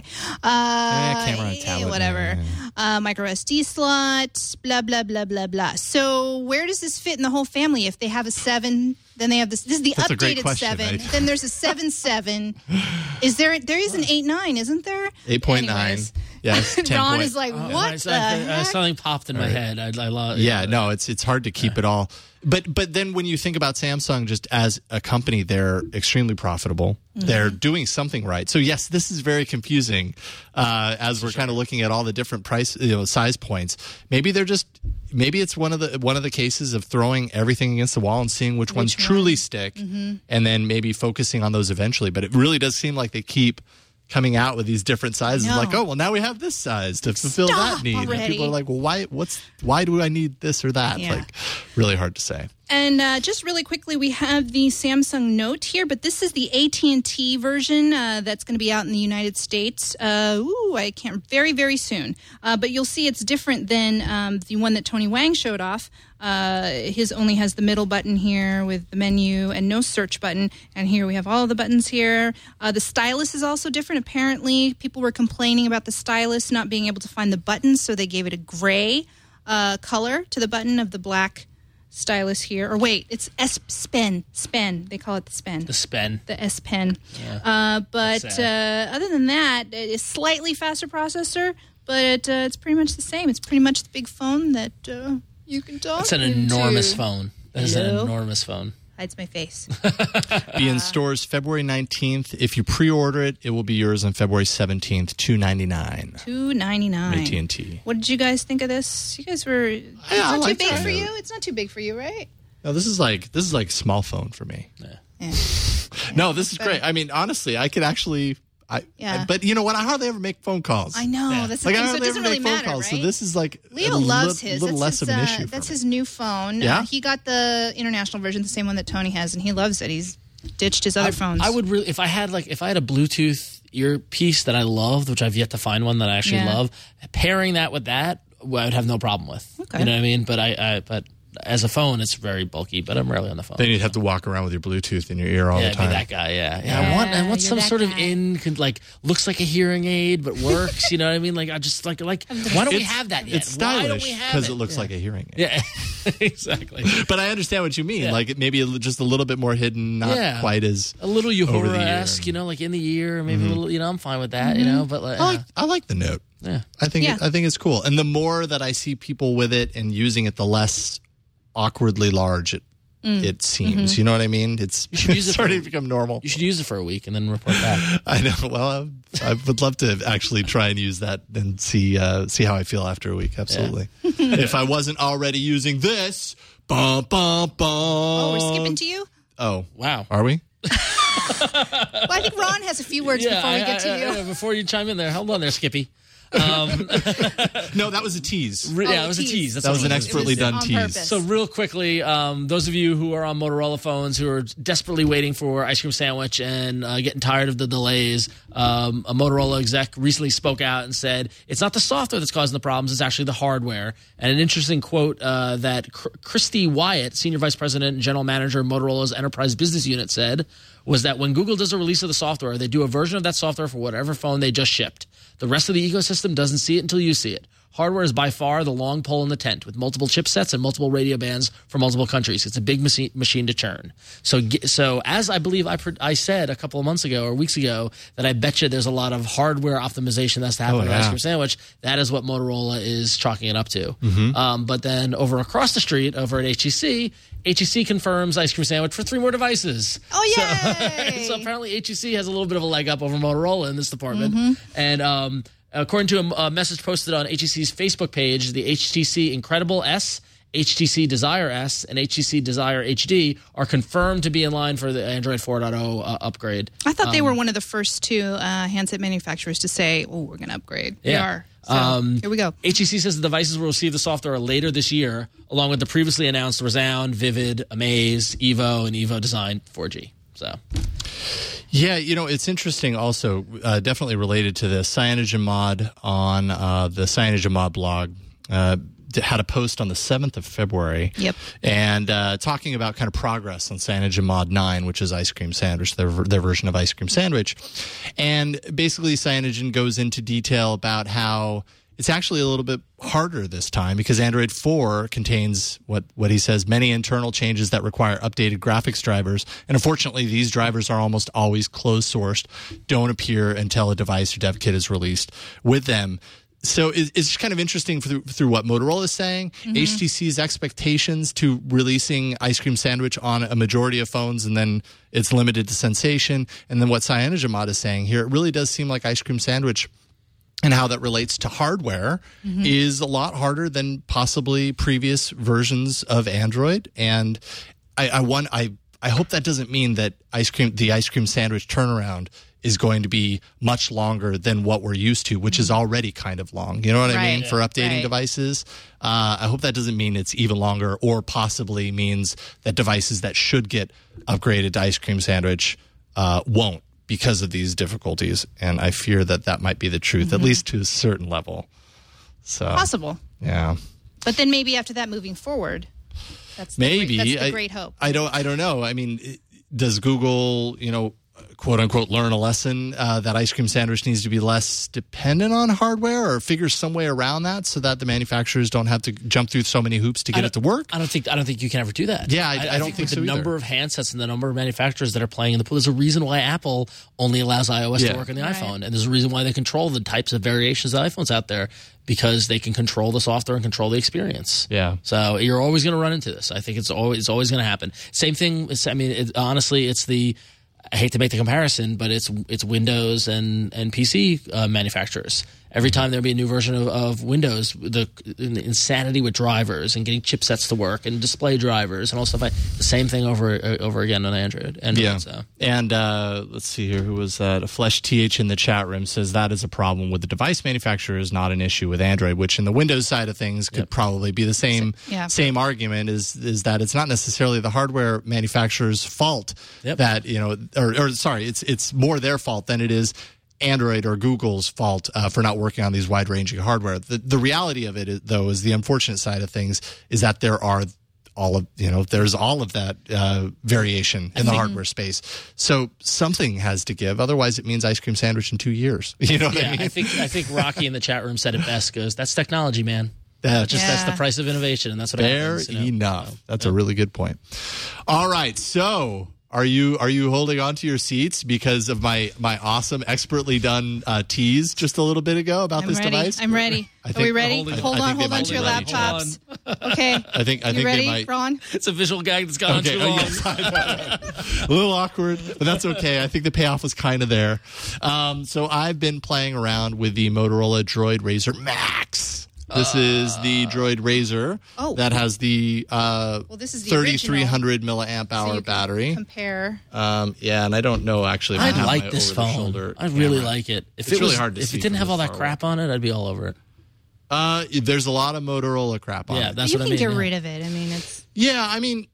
uh, camera on tablet, whatever. yeah, Uh, micro S D slot. Blah blah blah blah blah. So where does this fit in the whole family? If they have a seven, then they have this. This is the That's a great updated question, seven. right? Then there's a seven seven. Is there? There is an eight nine, isn't there? Eight point nine. Anyways. Yes, ten Ron point- is like, Oh, what I- the I- I- heck? something popped in my head. I, I love. Yeah, no, it's it's hard to keep it all. But but then when you think about Samsung just as a company, they're extremely profitable. Mm-hmm. They're doing something right. So yes, this is very confusing uh, as we're kind of looking at all the different price, you know, size points. Maybe they're just maybe it's one of the one of the cases of throwing everything against the wall and seeing which, ones one? truly stick, Mm-hmm. and then maybe focusing on those eventually. But it really does seem like they keep coming out with these different sizes. know. Like, oh well, now we have this size to fulfill Stop that need. And already. people are like, well, why? What's why do I need this or that? Yeah. Like, really hard to say. And uh, just really quickly, we have the Samsung Note here, but this is the A T and T version uh, that's going to be out in the United States. Uh, ooh, I can't very very soon. Uh, but you'll see it's different than um, the one that Tony Wang showed off. Uh, his only has the middle button here with the menu and no search button. And here we have all the buttons here. Uh, the stylus is also different. Apparently, people were complaining about the stylus not being able to find the buttons, so they gave it a gray uh, color to the button of the black stylus here. Or wait, it's S Pen. Spen. They call it the Spen. The Spen. The S Pen. Uh, but That's uh, other than that, it's slightly faster processor, but uh, it's pretty much the same. It's pretty much the big phone that uh, you can talk That's an into. enormous phone. That is an Hello? enormous phone. Hides my face. Be in stores February nineteenth. If you pre-order it, it will be yours on February seventeenth, two ninety-nine. Two ninety nine. A T and T. What did you guys think of this? You guys were. It's I not too liked big it. for you. It's not too big for you, right? No, this is like this is like small phone for me. Yeah. No, this is great. I mean, honestly, I could actually. I, Yeah. I- but you know what? I hardly ever make phone calls. I know. That's the Like I thing. So it hardly doesn't ever really make phone matter, calls. right? So this is like Leo a loves li- his. little That's less his, of an uh, issue. For That's me. his new phone. Yeah? Uh, he got the international version, the same one that Tony has, and he loves it. He's ditched his other I, phones. I would really, if I had like, if I had a Bluetooth earpiece that I loved, which I've yet to find one that I actually Yeah. love, pairing that with that, well, I would have no problem with. Okay. You know what I mean? But I, I but as a phone, it's very bulky, but I'm rarely on the phone. Then you'd have to walk around with your Bluetooth in your ear all yeah, the time. be that guy, yeah. Yeah, Yeah, I want, I want you're some that sort of guy. in, can, like, looks like a hearing aid, but works, you know what I mean? Like, I just, like, like why don't we It's- have that yet? It's Why don't stylish we have because it? it looks yeah. like a hearing aid. Yeah, exactly. But I understand what you mean. Yeah. Like maybe a- just a little bit more hidden, not Yeah. quite as A little over the ear. Uhura-esque, you know, like in the ear, maybe a little, you know, I'm fine with that, you know, but like, I like I like the Note. yeah. I think Yeah. it, I think it's cool. And the more that I see people with it and using it, the less awkwardly large it it seems. Mm-hmm. You know what I mean? It's, should use it's it for- starting to become normal. You should use it for a week and then report back. I know. Well, I, I would love to actually try and use that and see uh, see how I feel after a week. Absolutely. If I wasn't already using this, bum bum bum. Oh, we're skipping to you? Oh, Wow. are we? Well, I think Ron has a few words before we I- get to I- you. I- before you chime in there, hold on there, Skippy. Um, No, that was a tease. re- yeah, Oh, it was a tease. tease. That's That what was it an It was expertly done on tease. purpose. So real quickly, um, those of you who are on Motorola phones who are desperately waiting for ice cream sandwich and uh, getting tired of the delays, um, a Motorola exec recently spoke out and said it's not the software that's causing the problems; it's actually the hardware. And an interesting quote uh, that Chr- Christy Wyatt, senior vice president and general manager of Motorola's enterprise business unit, said was that when Google does a release of the software, they do a version of that software for whatever phone they just shipped. The rest of the ecosystem doesn't see it until you see it. Hardware is by far the long pole in the tent, with multiple chipsets and multiple radio bands for multiple countries. It's a big machi- machine to churn. So, ge- so as I believe I, pre- I said a couple of months ago or weeks ago, that I bet you there's a lot of hardware optimization that's to happen Oh, with yeah. Ice Cream Sandwich. That is what Motorola is chalking it up to. Um, but then over across the street, over at H T C, H T C confirms Ice Cream Sandwich for three more devices. Oh, So, yay! so apparently H T C has a little bit of a leg up over Motorola in this department. And um, according to a, a message posted on H T C's Facebook page, the H T C Incredible S, H T C Desire S, and H T C Desire H D are confirmed to be in line for the Android four point oh uh, upgrade. I thought they Um, were one of the first two uh, handset manufacturers to say, oh, we're going to upgrade. They Yeah. are. So, Um, here we go. H T C says the devices will receive the software later this year, along with the previously announced Resound, Vivid, Amaze, Evo, and Evo Design four G. So, Yeah, you know, it's interesting also, uh, definitely related to this. CyanogenMod on uh, the CyanogenMod blog uh, d- had a post on the seventh of February. Yep. And uh, talking about kind of progress on CyanogenMod nine, which is Ice Cream Sandwich, their, their version of Ice Cream Sandwich. And basically, Cyanogen goes into detail about how it's actually a little bit harder this time because Android four contains what, what he says, many internal changes that require updated graphics drivers. And unfortunately, these drivers are almost always closed sourced, don't appear until a device or dev kit is released with them. So it- it's kind of interesting through, through what Motorola is saying, H T C's expectations to releasing Ice Cream Sandwich on a majority of phones, and then it's limited to Sensation. And then what CyanogenMod is saying here, it really does seem like Ice Cream Sandwich and how that relates to hardware is a lot harder than possibly previous versions of Android. And I, I want, I, I hope that doesn't mean that ice cream, the Ice Cream Sandwich turnaround is going to be much longer than what we're used to, which is already kind of long. You know what I Right. mean? For updating Right. devices. Uh, I hope that doesn't mean it's even longer, or possibly means that devices that should get upgraded to Ice Cream Sandwich uh, won't, because of these difficulties. And I fear that that might be the truth, at least to a certain level. So Possible. yeah, But then maybe after that, moving forward, that's the maybe great, that's the I, great hope. I don't. I don't know. I mean, it- does Google, you know, quote unquote, learn a lesson uh, that Ice Cream Sandwich needs to be less dependent on hardware, or figure some way around that so that the manufacturers don't have to jump through so many hoops to get it to work? I don't think I don't think you can ever do that. Yeah, I- I don't think with so the either. number of handsets and the number of manufacturers that are playing in the pool. There's a reason why Apple only allows iOS Yeah. to work on the Right. iPhone, and there's a reason why they control the types of variations of iPhones out there, because they can control the software and control the experience. Yeah. So you're always going to run into this. I think it's always it's always going to happen. Same thing. it's- I mean, it, honestly, it's the. I hate to make the comparison, but it's it's Windows and and P C uh, manufacturers. Every time there'll be a new version of, of Windows, the, the insanity with drivers and getting chipsets to work and display drivers and all stuff like the same thing over uh, over again on Android. Android Yeah. So. And uh, let's see here. Who was that? A Flesh T H in the chat room says that is a problem with the device manufacturers, not an issue with Android, which in the Windows side of things could Yep. probably be the same Yeah. same argument is is that it's not necessarily the hardware manufacturer's fault Yep. that, you know, or, or sorry, it's it's more their fault than it is Android or Google's fault uh, for not working on these wide-ranging hardware. The, the reality of it, is, though, is the unfortunate side of things is that there are all of, you know, there's all of that uh, variation in the hardware space. So something has to give. Otherwise, it means ice cream sandwich in two years. You know what yeah, I mean? I think I think Rocky in the chat room said it best. Goes, that's technology, man. That's just Yeah. that's the price of innovation, and that's what fair happens. You know? enough. So, That's yeah. a really good point. All right, so. Are you are you holding on to your seats because of my my awesome, expertly done uh, tease just a little bit ago about I'm this ready. device? I'm ready. I Are think- we ready? holding- I- hold I on, think they hold on might to be your ready. laptops. Okay. I think I you think ready, they might. Ron? It's a visual gag that's gone on Okay, too oh, long. yes, I know. A little awkward, but that's okay. I think the payoff was kind of there. Um, so I've been playing around with the Motorola Droid Razr Max. This is the Droid Razr Oh. that has the uh, Well, this is the thirty-three hundred milliamp So hour you can battery. Compare. Um, yeah, and I don't know actually. If I I have like my this phone. over-the-shoulder I really camera. like it. If It's it really was, hard to if see it didn't from have all this that far crap on it, I'd be all over it. Uh, there's a lot of Motorola crap on Yeah, it. that's you what can I mean. get yeah. rid of it. I mean, it's Yeah, I mean,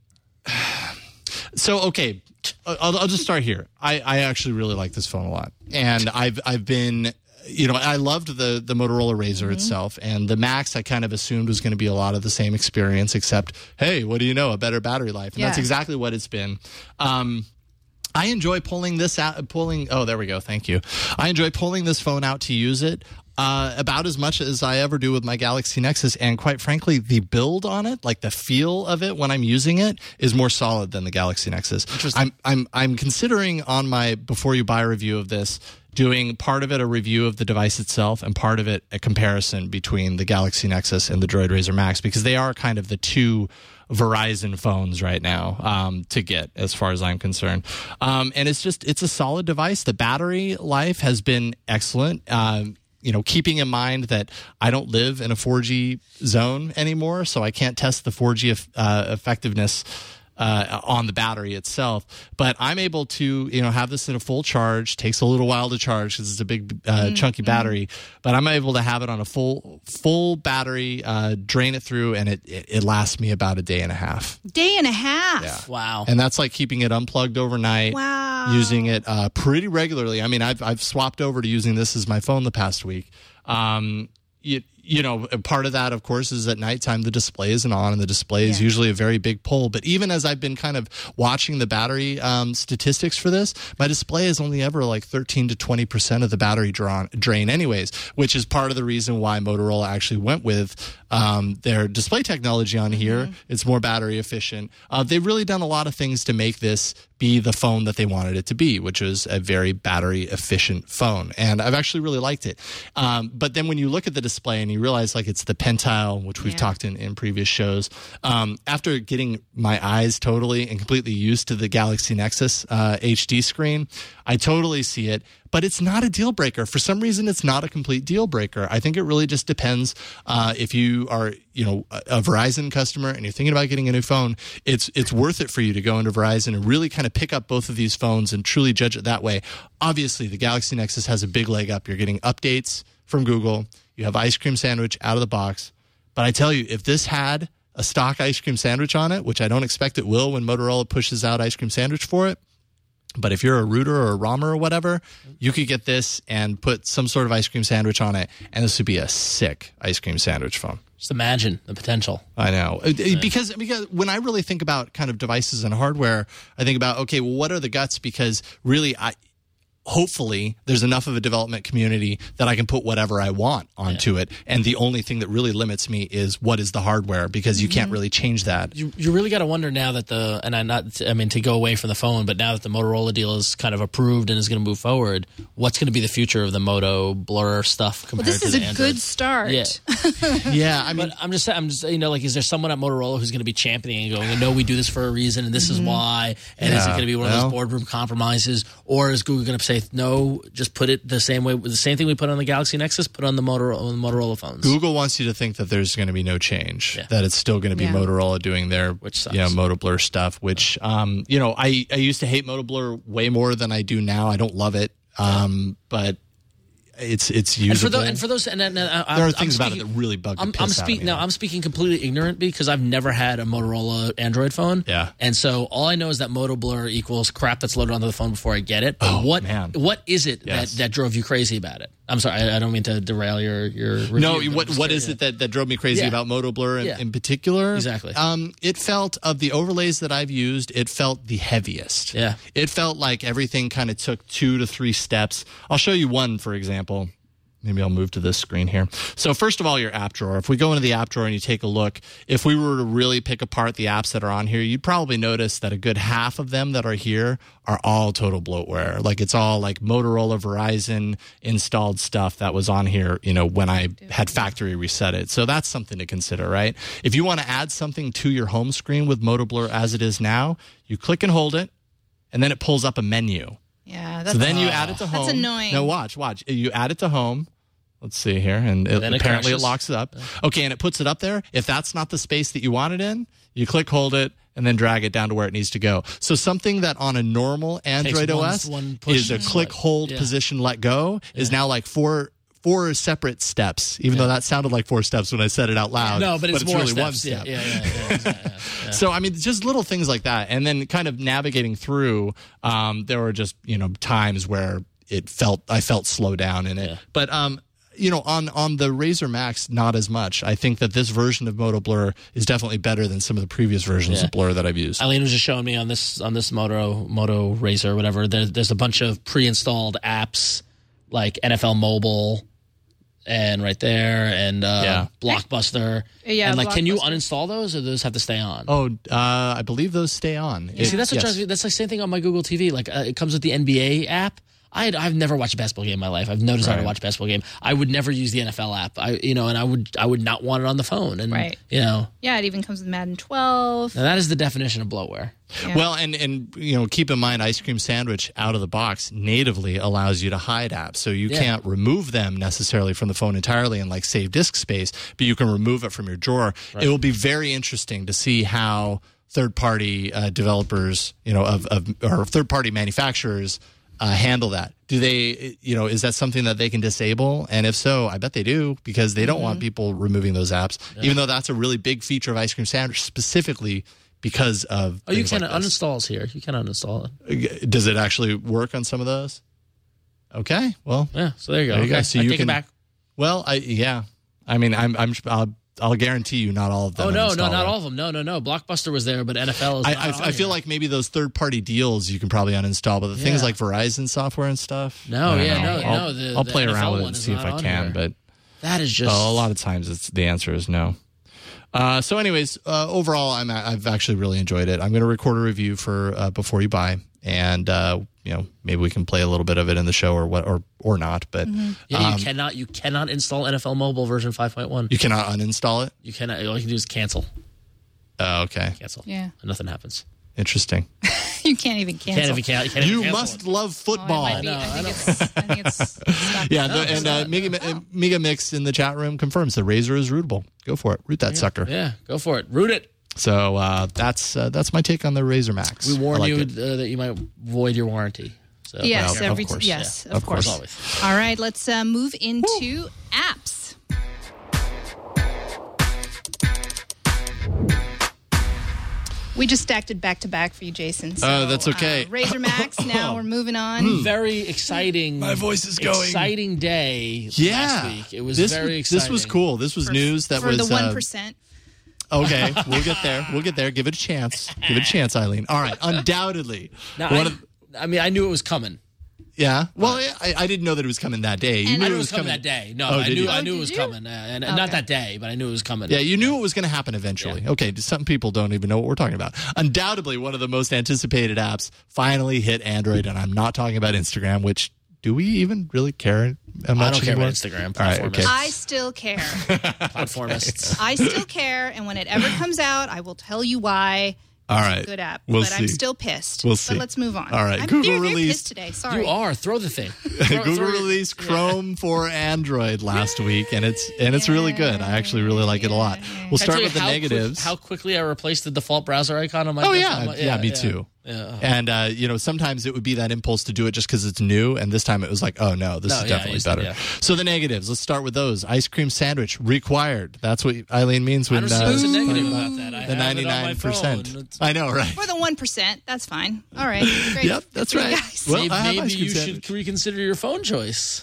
so okay, I'll, I'll just start here. I, I actually really like this phone a lot, and I've I've been, you know, I loved the the Motorola Razr Mm-hmm. itself, and the Max I kind of assumed was going to be a lot of the same experience, except hey, what do you know, a better battery life, and Yeah. that's exactly what it's been. Um, I enjoy pulling this out, pulling. Oh, there we go. Thank you. I enjoy pulling this phone out to use it uh, about as much as I ever do with my Galaxy Nexus. And quite frankly, the build on it, like the feel of it when I'm using it, is more solid than the Galaxy Nexus. I'm I'm I'm considering on my before you buy review of this, doing part of it a review of the device itself and part of it a comparison between the Galaxy Nexus and the Droid Razr Max, because they are kind of the two Verizon phones right now um, to get, as far as I'm concerned. Um, and it's just, it's a solid device. The battery life has been excellent. Um, you know, keeping in mind that I don't live in a four G zone anymore, so I can't test the four G uh, effectiveness Uh, on the battery itself, but I'm able to, you know, have this in a full charge. Takes a little while to charge because it's a big, uh, Mm-hmm. chunky battery. But I'm able to have it on a full, full battery, uh, drain it through, and it, it it lasts me about a day and a half. day and a half. Yeah. Wow. And that's like keeping it unplugged overnight. Wow. Using it uh, pretty regularly. I mean, I've I've swapped over to using this as my phone the past week. Um, you, you know, part of that, of course, is at nighttime the display isn't on, and the display is Yeah. usually a very big pull. But even as I've been kind of watching the battery um, statistics for this, my display is only ever like thirteen to twenty percent of the battery drawn, drain anyways, which is part of the reason why Motorola actually went with um, their display technology on here. It's more battery efficient. Uh, they've really done a lot of things to make this be the phone that they wanted it to be, which was a very battery efficient phone. And I've actually really liked it. Um, but then when you look at the display and you realize like it's the Pentile, which we've Yeah. talked in, in previous shows, um, after getting my eyes totally and completely used to the Galaxy Nexus uh, H D screen, I totally see it. But it's not a deal breaker. For some reason, it's not a complete deal breaker. I think it really just depends uh, if you are, you know, a, a Verizon customer and you're thinking about getting a new phone. It's it's worth it for you to go into Verizon and really kind of pick up both of these phones and truly judge it that way. Obviously, the Galaxy Nexus has a big leg up. You're getting updates from Google. You have Ice Cream Sandwich out of the box. But I tell you, if this had a stock Ice Cream Sandwich on it, which I don't expect it will when Motorola pushes out Ice Cream Sandwich for it, but if you're a router or a ROMer or whatever, you could get this and put some sort of ice cream sandwich on it, and this would be a sick ice cream sandwich phone. Just imagine the potential. I know. Because because when I really think about kind of devices and hardware, I think about, okay, well, what are the guts? Because really, I hopefully there's enough of a development community that I can put whatever I want onto it. And the only thing that really limits me is what is the hardware, because you can't really change that. You, you really got to wonder now that the, and I'm not, I mean, to go away from the phone, but now that the Motorola deal is kind of approved and is going to move forward, what's going to be the future of the Moto Blur stuff Well, compared this to is the a Android? good start. Yeah. Yeah, I mean, But I'm just, I'm just, you know, like, is there someone at Motorola who's going to be championing and going, no, we do this for a reason, and this is why, and is it Yeah, going to be one of well. those boardroom compromises, or is Google going to say, no, just put it the same way, the same thing we put on the Galaxy Nexus, put on the Motorola, on the Motorola phones? Google wants you to think that there's going to be no change, Yeah. that it's still going to be Yeah. Motorola doing their, Which sucks. you know, Moto Blur stuff, which, um, you know, I, I used to hate Moto Blur way more than I do now. I don't love it, um, but it's it's usable. And for, those, and for those, and, and, and I, there are I'm things about it speaking- that really bug the I'm, piss I'm out of speaking me. now. I'm speaking completely ignorant because I've never had a Motorola Android phone. Yeah. and so all I know is that Moto Blur equals crap that's loaded onto the phone before I get it. But Oh, what man. what is it Yes. that, that drove you crazy about it? I'm sorry, I, I don't mean to derail your your review. No, but what just- what is yeah. it that, that drove me crazy Yeah. about Moto Blur in, Yeah. in particular? Exactly. Um, it felt, of the overlays that I've used, it felt the heaviest. Yeah. It felt like everything kind of took two to three steps. I'll show you one, for example. Maybe I'll move to this screen here. So first of all, your app drawer. If we go into the app drawer and you take a look, if we were to really pick apart the apps that are on here, you'd probably notice that a good half of them that are here are all total bloatware. Like it's all like Motorola, Verizon installed stuff that was on here, you know, when I had factory reset it. So that's something to consider, right? If you want to add something to your home screen with Moto Blur as it is now, you click and hold it, and then it pulls up a menu. Yeah, that's So then you add it to home. That's annoying. No, watch, watch. You add it to home. Let's see here. And it, Then it apparently it crashes. locks it up. Okay, and it puts it up there. If that's not the space that you want it in, you click, hold it, and then drag it down to where it needs to go. So something that on a normal Android one- O S one push is a and click, select. hold, Yeah. position, let go is now like four four separate steps, even though that sounded like four steps when I said it out loud. No, but it's, more really steps. one step. Yeah, yeah, yeah, yeah, yeah, yeah. So, I mean, just little things like that. And then kind of navigating through, um, there were just, you know, times where it felt, I felt slow down in it. Yeah. But, um, you know, on, on the Razer Max, not as much. I think that this version of Moto Blur is definitely better than some of the previous versions Yeah. of Blur that I've used. Eileen was just showing me on this on this Moto Moto Razer or whatever. There, there's a bunch of pre-installed apps like N F L Mobile and right there and uh, Yeah. Blockbuster. Yeah, and like, can you Blockbuster. uninstall those or do those have to stay on? Oh, uh, I believe those stay on. You see, that's what yes. drives me. That's like same thing on my Google T V. Like uh, it comes with the N B A app. I had, I've never watched a basketball game in my life. I've no desire Right. to watch a basketball game. I would never use the N F L app. I you know, and I would I would not want it on the phone. And Right. you know, Yeah, it even comes with Madden twelve. now that is the definition of bloatware. Yeah. Well, and, and you know, keep in mind, Ice Cream Sandwich out of the box natively allows you to hide apps, so you Yeah. can't remove them necessarily from the phone entirely and like save disk space, but you can remove it from your drawer. It will be very interesting to see how third-party uh, developers, you know, of, of or third-party manufacturers uh, handle that. Do they, you know, is that something that they can disable? And if so, I bet they do because they don't Mm-hmm. want people removing those apps, even though that's a really big feature of Ice Cream Sandwich specifically. Because of Oh, you things can like this. uninstalls here. You can uninstall it. Does it actually work on some of those? Okay, well, Yeah. So there you go. There you go. Okay. So I you take can- it back. well, I yeah. I mean, I'm I'm I'll, I'll guarantee you not all of them. Oh no, no, install not it. all of them. No, no, no. Blockbuster was there, but N F L is. I, not I, on I feel here. like maybe those third party deals you can probably uninstall, but the things Yeah. like Verizon software and stuff. No, I don't yeah, know. no, I'll, no, the- I'll the play N F L around with it one and is see if not I on can, here. but that is just a lot of times it's the answer is no. Uh, so, anyways, uh, overall, I'm I've actually really enjoyed it. I'm going to record a review for uh, Before You Buy, and uh, you know maybe we can play a little bit of it in the show or what or or not. But Yeah, you um, cannot. You cannot install N F L Mobile version five point one. you cannot uninstall it. You cannot. All you can do is cancel. Oh, okay, Cancel. Yeah. And nothing happens. interesting. You can't even Can't cancel. even can, can't even You cancel must it. love Oh, it football. might be. No, I I think don't- it's. I think it's. Stop. Yeah, No, the, it's and uh, not. Mega, uh, Mega Mix in the chat room confirms the Razer is rootable. Go for it, root that sucker. Yeah, go for it. Root it. So uh, that's uh, that's my take on the Razer Max. We warn I like you it. uh, that you might void your warranty. So Yes, Well, of every course. yes, Yeah, of, of course. course. always. All right, let's uh, move into apps. We just stacked it back to back for you, Jason. So, Oh, that's okay. Uh, Razer Max. Now we're moving on. Very exciting. My voice is going. Exciting day Yeah, last week. It was this, very was- exciting. This was cool. This was news that for was the one uh, percent. okay. We'll get there. We'll get there. Give it a chance. Give it a chance, Eileen. All right. Undoubtedly. Now, one I, of- I mean, I knew it was coming. yeah. Well, I, I didn't know that it was coming that day. You And knew I knew it was coming, coming that day. No, Oh, I did knew you? I Oh, knew it did was you? coming, uh, and, and Okay. not that day, but I knew it was coming. Yeah, you knew it was going to happen eventually. Yeah. Okay, some people don't even know what we're talking about. Undoubtedly, one of the most anticipated apps finally hit Android, and I'm not talking about Instagram, which do we even really care? I much don't care anymore? about Instagram. All right, Platformists. okay. I still care. Platformists. I still care, and when it ever comes out, I will tell you why. All It's a right. good app, We'll but see. I'm still pissed. We'll see. But let's move on. All right, I'm Google very, very released- pissed today. Sorry. You are. Throw the thing. Throw- Google throw your- released Chrome for Android last week, and it's and it's really good. I actually really like it a lot. We'll Can I start tell you with the how quick- negatives. how quickly I replaced the default browser icon on my Oh desktop? yeah, yeah, me too. Yeah. And uh, you know, sometimes it would be that impulse to do it just because it's new, and this time it was like, oh no, this No, is yeah, definitely used- better. yeah. So the negatives. Let's start with those. Ice cream sandwich required. That's what Eileen means I when don't see uh, what's a negative about that. I the have it on my ninety-nine percent. phone. It's- I know, right? For the one percent, that's fine. All right. Great. Yep, Good that's for you right. guys. Well, maybe I have maybe ice cream you sandwich. should reconsider your phone choice.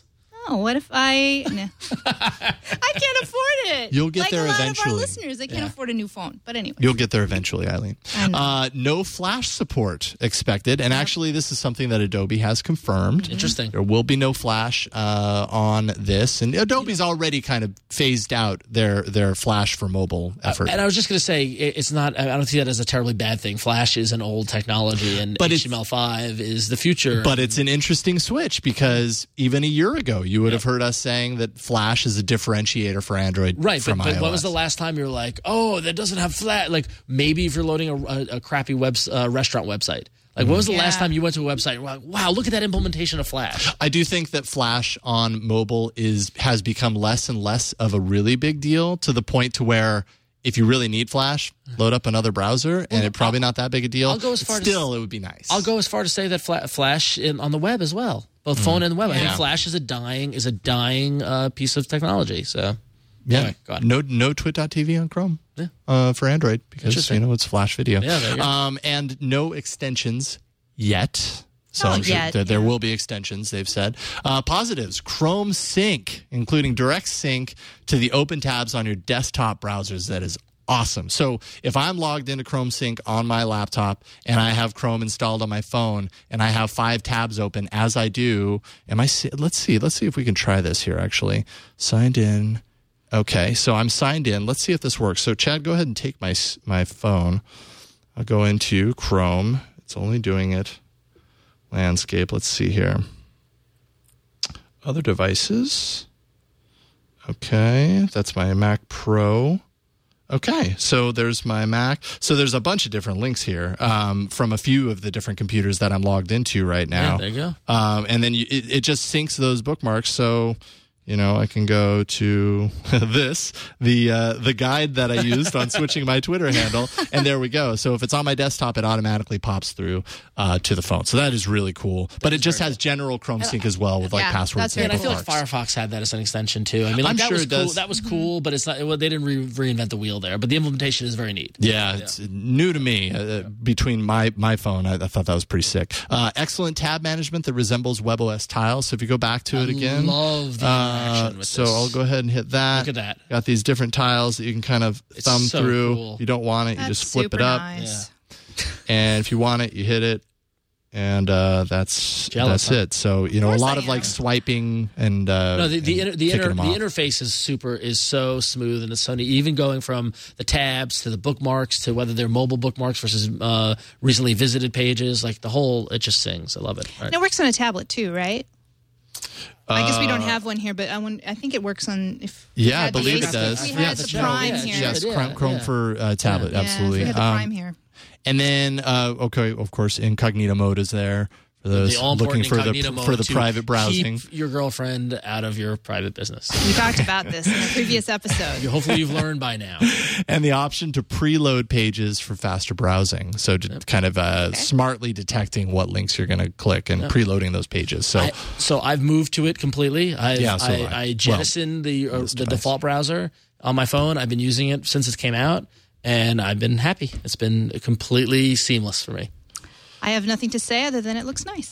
no, what if I... No. I can't afford it. You'll get like there a lot eventually. of our listeners, they can't Yeah. afford a new phone. But anyway. You'll get there eventually, Eileen. I know. Uh, no Flash support expected. And actually, this is something that Adobe has confirmed. Interesting. There will be no Flash uh, on this. And Adobe's already kind of phased out their, their Flash for mobile effort. And I was just going to say, it- it's not, I don't see that as a terribly bad thing. Flash is an old technology, and But H T M L five is the future. But it's an interesting switch because even a year ago, you would have heard us saying that Flash is a differentiator for Android Right, from but, but iOS. when was the last time you were like, oh, that doesn't have Flash? Like, maybe if you're loading a, a, a crappy web, uh, restaurant website. Like, when was the Yeah. last time you went to a website and were like, wow, look at that implementation of Flash? I do think that Flash on mobile is has become less and less of a really big deal to the point to where if you really need Flash, load up another browser, and it's probably not that big a deal. I'll go as But far to still, s- it would be nice. I'll go as far to say that Fla- Flash in, on the web as well, both phone and web. I Yeah. think Flash is a dying is a dying uh, piece of technology. So, Yeah, anyway, go on. no no twit dot t v on Chrome Yeah. uh, for Android because Interesting. you know it's Flash video. Yeah, there you go. Um, and no extensions yet. So Not I'm sure yet, there, there yeah. will be extensions. They've said uh, positives: Chrome Sync, including direct sync to the open tabs on your desktop browsers. That is awesome. So if I'm logged into Chrome Sync on my laptop and I have Chrome installed on my phone and I have five tabs open, as I do, am I? si- Let's see. Let's see if we can try this here. Actually, signed in. Okay, so I'm signed in. Let's see if this works. So Chad, go ahead and take my s- my phone. I'll go into Chrome. It's only doing it. Landscape. Let's see here. Other devices. Okay, that's my Mac Pro. Okay, so there's my Mac. So there's a bunch of different links here um, from a few of the different computers that I'm logged into right now. Yeah, there you go. Um, and then you, it, it just syncs those bookmarks. So, you know, I can go to this, the uh, the guide that I used on switching my Twitter handle, and there we go. So if it's on my desktop, it automatically pops through uh, to the phone. So that is really cool. But it just has general Chrome Sync as well with like Yeah, passwords that's and And I feel like bookmarks. Firefox had that as an extension too. I mean, like, I'm that sure was it cool. does. That was cool, but it's not. Well, they didn't re- reinvent the wheel there. But the implementation is very neat. Yeah, it's new to me. Uh, between my my phone, I, I thought that was pretty sick. Uh, excellent tab management that resembles WebOS tiles. So if you go back to it again, love the uh, interaction with so this. I'll go ahead and hit that. Look at that. Got these different tiles that you can kind of It's thumb so through. cool. If you don't want it, you That's just flip super it up, nice. and if you want it, you hit it. And uh, that's Jealous, that's huh? it. So you know, a course lot I of like am. swiping and uh, No, the the, and inter, the, kicking inter, them the off. interface is super is so smooth and it's so neat. Even going from the tabs to the bookmarks to whether they're mobile bookmarks versus uh, recently visited pages, like the whole it just sings. I love it. All right. And it works on a tablet too, right? I guess we don't have one here, but I, want, I think it works on. If we Yeah, I had the believe it Ace- does. if We Yeah, had the the Chrome, Prime yeah, here. Yes, Yeah, Chrome, Chrome yeah. for uh, tablet, Yeah, absolutely. If we had the Um, Prime here. And then, uh, okay, of course, incognito mode is there for those The all looking important for the incognito mode for the to private browsing. Keep your girlfriend out of your private business. We talked about this in the previous episode. You- Hopefully, you've learned by now. And the option to preload pages for faster browsing. So to kind of uh, smartly detecting what links you're going to click and preloading those pages. So I, so I've moved to it completely. I've, Yeah, so I, have I. I jettisoned the uh, this the device. default browser on my phone. I've been using it since it came out, and I've been happy. It's been completely seamless for me. I have nothing to say other than it looks nice.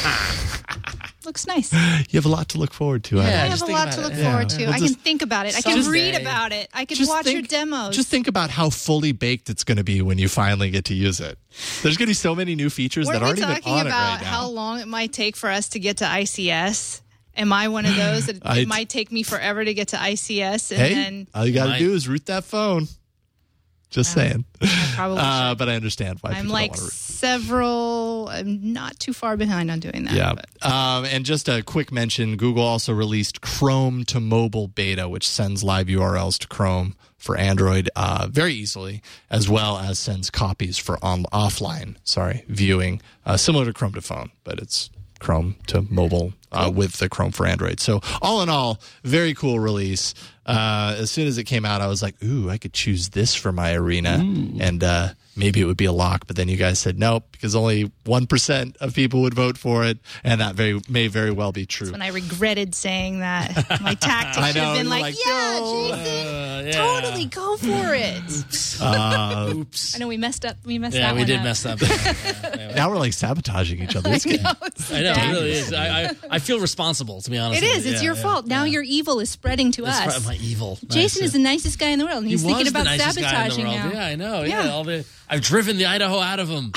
Looks nice. you have a lot to look forward to. Yeah, I Eileen. have just a think lot about to it. look Yeah. forward to. Well, I can just- think about it. I can Someday. read about it. I can Just watch your think- demos. Just think about how fully baked it's going to be when you finally get to use it. There's going to be so many new features Weren't that aren't we even talking on it about right now. how long it might take for us to get to I C S? Am I one of those that I- it might take me forever to get to I C S? And hey, then all you got to Might. do is root that phone. Just saying. I probably Uh, should. but I understand why I'm people like don't want to root. several, I'm not too far behind on doing that. Yeah. but- Um, and just a quick mention, Google also released Chrome to mobile beta, which sends live U R Ls to Chrome for Android uh, very easily, as well as sends copies for on offline, sorry, viewing, uh, similar to Chrome to phone, but it's Chrome to mobile uh, with the Chrome for Android. So all in all, very cool release. Uh, as soon as it came out, I was like, ooh, I could choose this for my arena. And uh, maybe it would be a lock. But then you guys said nope, because only one percent of people would vote for it. And that very may very well be true. When I regretted saying that, my tactics I should know, have been you're like, like, yeah, no. Jason, yeah. totally go for it. Uh, Oops. I know we messed up. We messed Yeah, that we one did up. mess up. Yeah, yeah. now we're like sabotaging each other. It's getting, No, it's I know, bad. it really is. I, I, I feel responsible, to be honest. It with is. you. It's Yeah, your yeah, fault. Now yeah. your evil is spreading to That's us. right, my evil. Jason Nice, is the nicest guy in the world, and he's he thinking was about the nicest guy in the sabotaging world. now. Yeah, I know. Yeah, Yeah. all the, I've driven the Idaho out of him.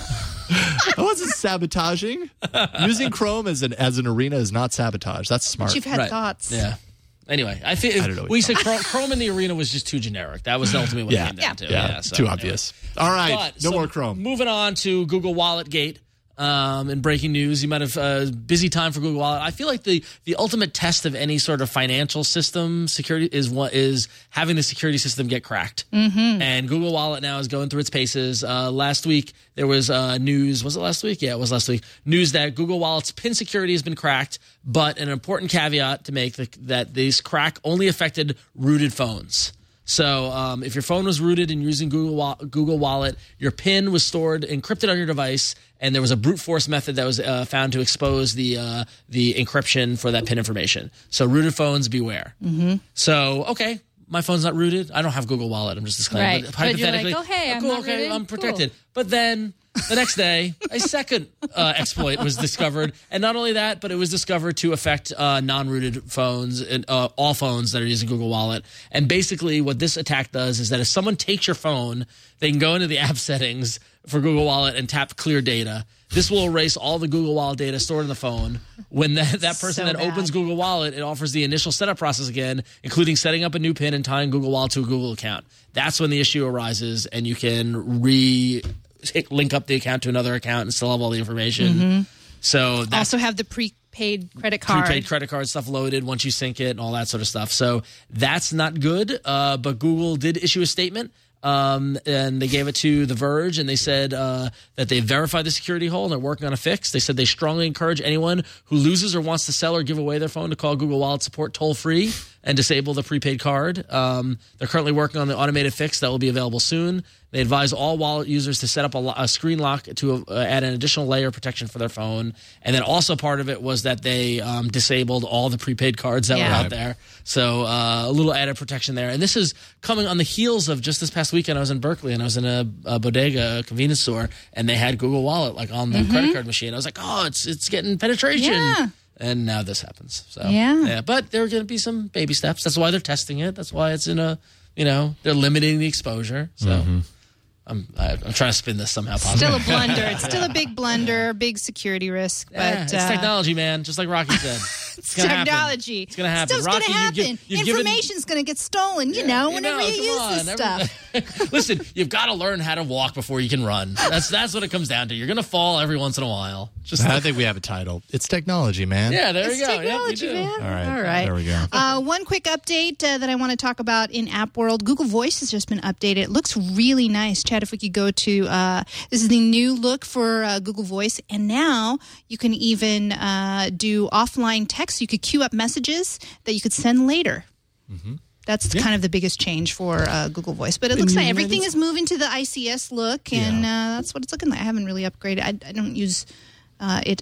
I wasn't sabotaging. Using Chrome as an as an arena is not sabotage. That's smart. But you've had Right. thoughts. Yeah. Anyway, I think I don't know what we you're said Chrome, Chrome in the arena was just too generic. That was ultimately what Yeah. it came down Yeah. to. yeah, so too anyway. obvious. All right, But, no so more Chrome. Moving on to Google Wallet Gate. Um, in breaking news, you might have uh, busy time for Google Wallet. I feel like the the ultimate test of any sort of financial system security is what is having the security system get cracked. Mm-hmm. And Google Wallet now is going through its paces. Uh, last week there was uh, news. Was it last week? Yeah, it was last week. News that Google Wallet's PIN security has been cracked, but an important caveat to make the, that this crack only affected rooted phones. So um, if your phone was rooted and using Google Wa- Google Wallet, your PIN was stored encrypted on your device, and there was a brute force method that was uh, found to expose the uh, the encryption for that PIN information. So rooted phones, beware. Mm-hmm. So okay, my phone's not rooted. I don't have Google Wallet. I'm just disclaiming. Right. But But you're like, hypothetically, oh, hey, I'm cool, not okay, rooted. I'm protected. Cool. But then the next day, a second uh, exploit was discovered, and not only that, but it was discovered to affect uh, non-rooted phones and uh, all phones that are using Google Wallet. And basically, what this attack does is that if someone takes your phone, they can go into the app settings for Google Wallet and tap Clear Data. This will erase all the Google Wallet data stored in the phone. When that, that person So then bad. opens Google Wallet, it offers the initial setup process again, including setting up a new PIN and tying Google Wallet to a Google account. That's when the issue arises, and you can re link up the account to another account and still have all the information. Mm-hmm. So that's Also have the prepaid credit card. prepaid credit card stuff loaded once you sync it and all that sort of stuff. So that's not good. Uh, but Google did issue a statement. Um, and they gave it to The Verge, and they said uh, that they verified the security hole and they're working on a fix. They said they strongly encourage anyone who loses or wants to sell or give away their phone to call Google Wallet support toll free and disable the prepaid card. Um, they're currently working on the automated fix that will be available soon. They advise all wallet users to set up a, lo- a screen lock to uh, add an additional layer of protection for their phone. And then also part of it was that they um, disabled all the prepaid cards that Yeah. were out there. So uh, a little added protection there. And this is coming on the heels of just this past weekend. I was in Berkeley and I was in a, a bodega, a convenience store, and they had Google Wallet like on the credit card machine. I was like, oh, it's it's getting penetration. Yeah. And now this happens. So Yeah. But there are going to be some baby steps. That's why they're testing it. That's why it's in a, you know, they're limiting the exposure. So. I'm, I- I'm trying to spin this somehow positive. Still a blunder. It's still a big blunder, big security risk. But Yeah, it's uh, technology, man. Just like Rocky said. It's gonna happen. technology. It's going to happen. Stuff's Rocky, going to you've gi- happen. you've given- Information's going to get stolen, you know, You whenever know, you come use on, this every- stuff. Listen, you've got to learn how to walk before you can run. That's that's what it comes down to. You're going to fall every once in a while. Just I think we have a title. It's technology, man. yeah, there It's you go. Yep, we technology, do. man. All right. All right. There we go. Uh, one quick update uh, that I want to talk about in App World. Google Voice has just been updated. It looks really nice. Chad, if we could go to, uh, this is the new look for uh, Google Voice. And now you can even uh, do offline text. You could queue up messages that you could send later. Mm-hmm. That's kind of the biggest change for uh, Google Voice. But it looks And like you everything might- is moving to the I C S look, and Yeah. uh, that's what it's looking like. I haven't really upgraded. I, I don't use uh, it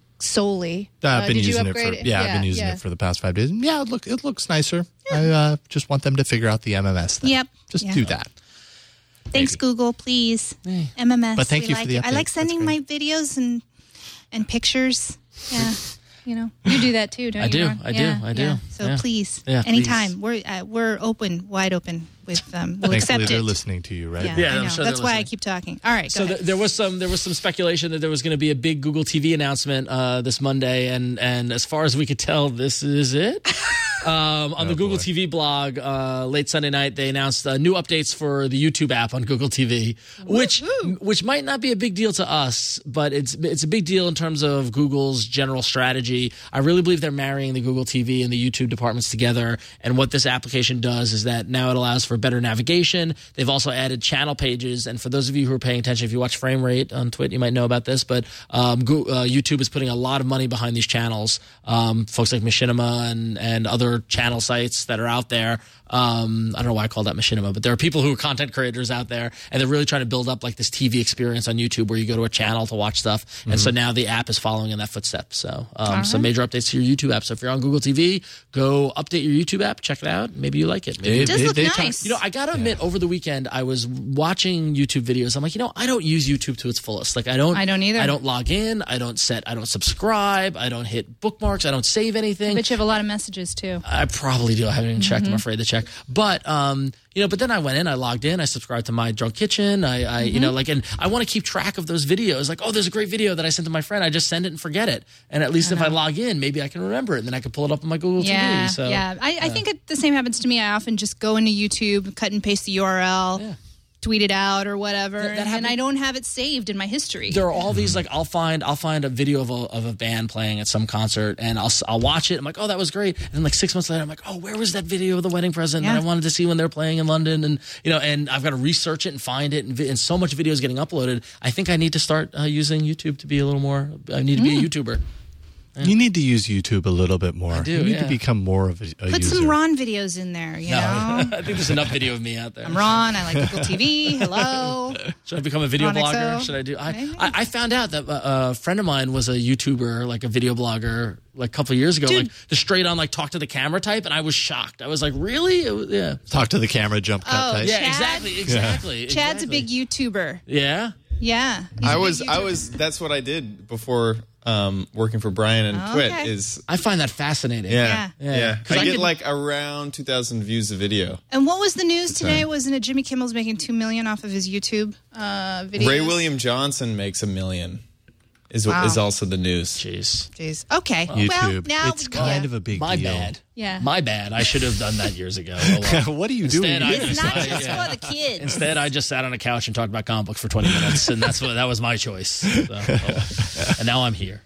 solely. I've Uh, been did you using it upgrade for yeah, I've been using yeah. it for the past five days. Yeah, it look it looks nicer. I uh, just want them to figure out the M M S thing. Yep. Just Yeah. do that. Thanks, Google. Please, M M S. But thank we you for like the it. I update. like That's sending my videos and and pictures. Yeah, you know, you do that too, don't I you? do. Ron? I do. Yeah, I do. yeah. So Yeah. please, Yeah, anytime we're uh, we're open, wide open with um, we'll Thankfully, accept they're it. listening to you, right? Yeah, Yeah, I I'm know. sure That's they're why I listening. keep talking. All right, go So ahead. th- there was some there was some speculation that there was going to be a big Google T V announcement uh, this Monday, and and as far as we could tell, this is it. Um, on the Google boy. T V blog, uh, late Sunday night, they announced uh, new updates for the YouTube app on Google T V, which which might not be a big deal to us, but it's it's a big deal in terms of Google's general strategy. I really believe they're marrying the Google T V and the YouTube departments together, and what this application does is that now it allows for better navigation. They've also added channel pages, and for those of you who are paying attention, if you watch Frame Rate on Twit, you might know about this, but um, Go- uh, YouTube is putting a lot of money behind these channels. Um, folks like Machinima and, and other other channel sites that are out there. Um, I don't know why I call that machinima, but there are people who are content creators out there, and they're really trying to build up like this T V experience on YouTube where you go to a channel to watch stuff. Mm-hmm. And so now the app is following in that footstep. So um, right. some major updates to your YouTube app. So if you're on Google T V, go update your YouTube app, check it out. Maybe you like it. Maybe it does look nice. Talk, you know, I got to admit, yeah. over the weekend, I was watching YouTube videos. I'm like, you know, I don't use YouTube to its fullest. Like I don't, I don't either. I don't log in. I don't set, I don't subscribe. I don't hit bookmarks. I don't save anything. But you have a lot of messages too. I probably do. I haven't even checked. Mm-hmm. I'm afraid to check. But, um, you know, but then I went in, I logged in, I subscribed to My Drunk Kitchen. I, I mm-hmm. you know, like, and I want to keep track of those videos. Like, oh, there's a great video that I sent to my friend. I just send it and forget it. And at least I if know. I log in, maybe I can remember it and then I can pull it up on my Google yeah, T V. So, yeah. I, I uh, think it, the same happens to me. I often just go into YouTube, cut and paste the U R L. Yeah. Tweet it out or whatever, that, that and I don't have it saved in my history. There are all these like I'll find I'll find a video of a of a band playing at some concert, and I'll I'll watch it. I'm like, oh, that was great. And then like six months later, I'm like, oh, where was that video of the wedding present yeah. that I wanted to see when they were playing in London? And you know, and I've got to research it and find it, and, vi- and so much video is getting uploaded. I think I need to start uh, using YouTube to be a little more. I need to be mm. a YouTuber. Yeah. You need to use YouTube a little bit more. I do, you need yeah. to become more of a, a Put user. some Ron videos in there, you no, know? I think there's enough video of me out there. I'm Ron. I like Google T V. Hello. Should I become a video Ron blogger? X O? Should I do? I, I, I found out that a friend of mine was a YouTuber, like a video blogger, like a couple of years ago, Dude. like the straight on, like talk to the camera type, and I was shocked. I was like, really? It was, yeah. Talk to the camera, jump cut oh, type. Yeah, Chad? exactly, exactly. Yeah. Chad's exactly. a big YouTuber. Yeah. Yeah. I was, I was. That's what I did before um, working for Brian and Oh, Twit. okay. Is I find that fascinating. yeah, Yeah. yeah. Yeah. 'Cause I, I get could- like around two thousand views a video. And what was the news today? time. Wasn't it Jimmy Kimmel's making two million off of his YouTube uh, videos? Ray William Johnson makes a million. Is Wow. is also the news. Jeez. Jeez. Okay. YouTube. Well, now it's kind yeah. of a big My deal. bad. Yeah. My bad. I should have done that years ago. Oh, well. What are you Instead, doing? I here? It's just- not I- just yeah. for the kids. Instead, I just sat on a couch and talked about comic books for twenty minutes, and that's what that was my choice. So, oh well. And now I'm here.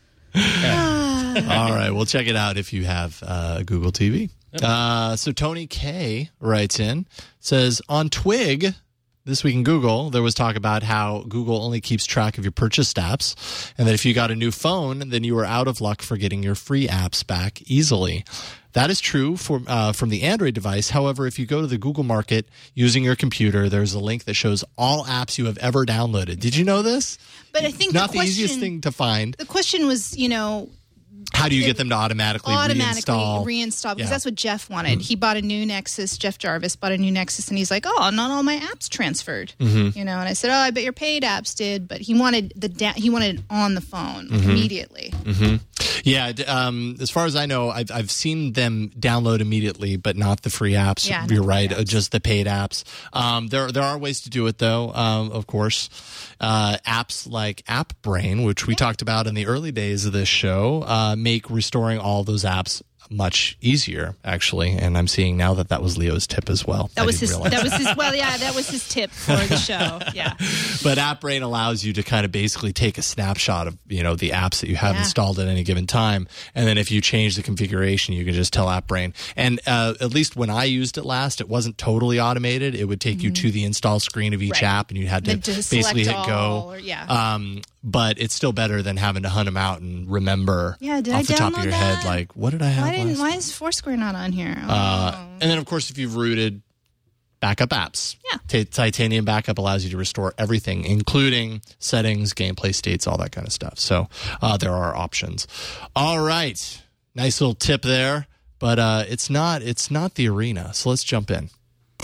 Yeah. All right, well, check it out if you have uh, Google T V. Uh, so Tony K writes in, says, on Twig, this week in Google, there was talk about how Google only keeps track of your purchased apps, and that if you got a new phone, then you were out of luck for getting your free apps back easily. That is true for, uh, from the Android device. However, if you go to the Google Market using your computer, there's a link that shows all apps you have ever downloaded. Did you know this? But I think Not the, the, question, easiest thing to find. The question was, you know, How do you get them to automatically, automatically reinstall? reinstall because Yeah. that's what Jeff wanted. Mm-hmm. He bought a new Nexus. Jeff Jarvis bought a new Nexus, and he's like, "Oh, not all my apps transferred." Mm-hmm. You know, and I said, "Oh, I bet your paid apps did," but he wanted the da- he wanted it on the phone Mm-hmm. immediately. Mm-hmm. Yeah, d- um, as far as I know, I've I've seen them download immediately, but not the free apps. Yeah, You're not right, free uh, apps. just the paid apps. Um, there there are ways to do it though. Um, of course, uh, apps like AppBrain, which we talked about in the early days of this show, uh, make restoring all those apps much easier, actually. And I'm seeing now that that was Leo's tip as well. That I was didn't his. realize That was his. Well, yeah, that was his tip for the show. Yeah. But AppBrain allows you to kind of basically take a snapshot of, you know, the apps that you have Yeah. installed at any given time. And then if you change the configuration, you can just tell AppBrain. And uh, at least when I used it last, it wasn't totally automated. It would take you to the install screen of each Right. app, and you had to, Then to basically select hit go. all, or- yeah. Um, but it's still better than having to hunt them out and remember Yeah, did off I the top of download your that? head, like, what did I have Why didn't? last Why is Foursquare not on here? Oh. uh, and then, of course, if you've rooted, backup apps. Yeah. T- Titanium Backup allows you to restore everything, including settings, gameplay states, all that kind of stuff. So uh, there are options. All right. Nice little tip there. But uh, it's not it's not the arena. So let's jump in.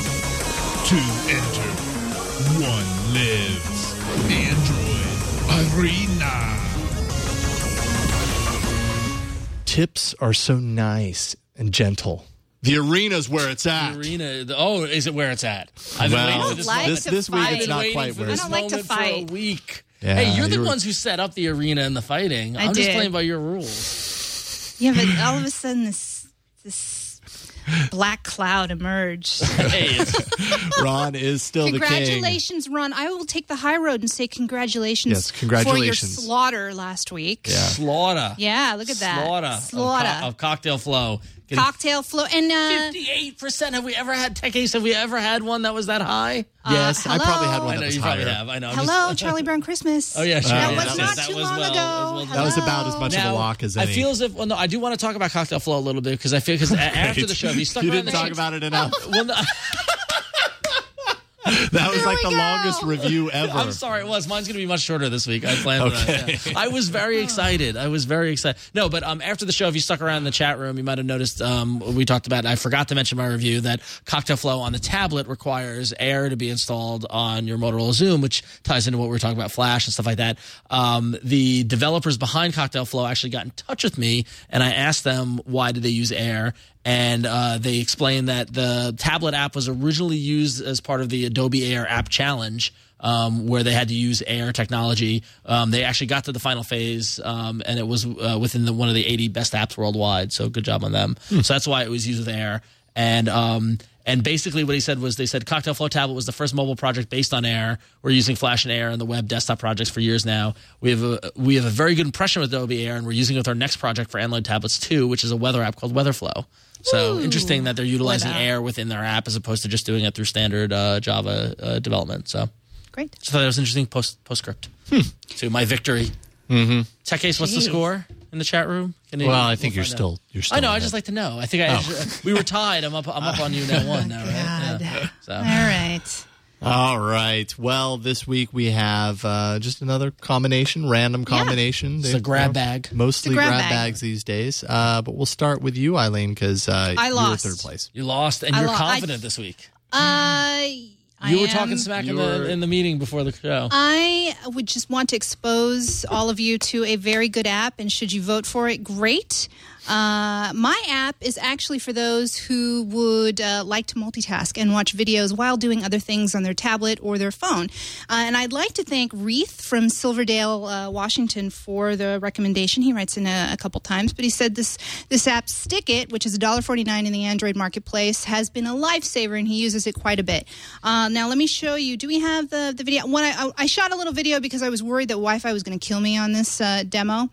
Two enter, one lives. Android Arena. Tips are so nice and gentle. The arena's where it's at. The arena. The, oh, is it where it's at? I've been Well, waiting I for don't this like moment. this to this week fight. it's not Waiting quite for where this it's I don't like to moment for fight. a week. Yeah, hey, you're the you were- ones who set up the arena and the fighting. I I'm just did. playing by your rules. Yeah, but all of a sudden this this black cloud emerged. Hey, it's, Ron is still the king. Congratulations, Ron. I will take the high road and say congratulations, Yes, congratulations. for your slaughter last week. Yeah. slaughter. Yeah, look at that. Slaughter. Slaughter. Of, co- of Cocktail Flow. Getting Cocktail Flow. And uh, fifty-eight percent. Have we ever had Tech Ace? Have we ever had one that was that high? Yes, Uh, I probably had hello? one I that know was you higher. probably have. I know. I'm hello, just- Charlie Brown Christmas. Oh yeah, sure. That yeah, was that not was- that too was long well- ago. was well That was Hello? about as much of Now, a lock as I any. feel as if well, no, I do want to talk about Cocktail Flow a little bit because I feel because after the show, if you stuck you around didn't the talk about it enough. Well, no, That was There like we the go. longest review ever. I'm sorry, it was. Mine's going to be much shorter this week. I planned for that. Yeah. I was very excited. I was very excited. No, but um, after the show, if you stuck around in the chat room, you might have noticed um, we talked about, I forgot to mention in my review, that Cocktail Flow on the tablet requires Air to be installed on your Motorola Zoom, which ties into what we were talking about, Flash and stuff like that. Um, the developers behind Cocktail Flow actually got in touch with me, and I asked them why did they use Air. And uh, they explained that the tablet app was originally used as part of the Adobe Air App Challenge, um, where they had to use Air technology. Um, they actually got to the final phase, um, and it was uh, within the, one of the eighty best apps worldwide. So good job on them. Hmm. So that's why it was used with Air. And um, and basically what he said was they said Cocktail Flow Tablet was the first mobile project based on Air. We're using Flash and Air in the web desktop projects for years now. We have a we have a very good impression with Adobe Air, and we're using it with our next project for Android tablets too, which is a weather app called WeatherFlow. So Ooh, interesting that they're utilizing what Air within their app as opposed to just doing it through standard uh, Java uh, development. So Great. so I thought that was an interesting post postscript to my victory. Mm-hmm. Tech Ace, what's the Jeez. score in the chat room? Can you- Well, I think we'll you're find still out. you're still. I know. I ahead. just like to know. I think I we were tied. I'm up. I'm up on you now. One now, right? God. Yeah. So. All right. All right. Well, this week we have uh, just another combination, random combination. It's They- a grab you know, bag. Mostly It's a grab grab bag. bags these days. Uh, but we'll start with you, Eileen, because uh, I you lost. were third place. You lost, and I you're lo- I- confident this week. Uh, I You were am- talking smack in You're- the in the meeting before the show. I would just want to expose all of you to a very good app, and should you vote for it, great. Uh, my app is actually for those who would uh, like to multitask and watch videos while doing other things on their tablet or their phone. Uh, and I'd like to thank Reith from Silverdale, uh, Washington, for the recommendation. He writes in a, a couple times, but he said this this app, Stickit, which is one dollar forty-nine in the Android marketplace, has been a lifesaver, and he uses it quite a bit. Uh, now, let me show you. Do we have the, the video? When I, I shot a little video because I was worried that Wi-Fi was going to kill me on this uh, demo.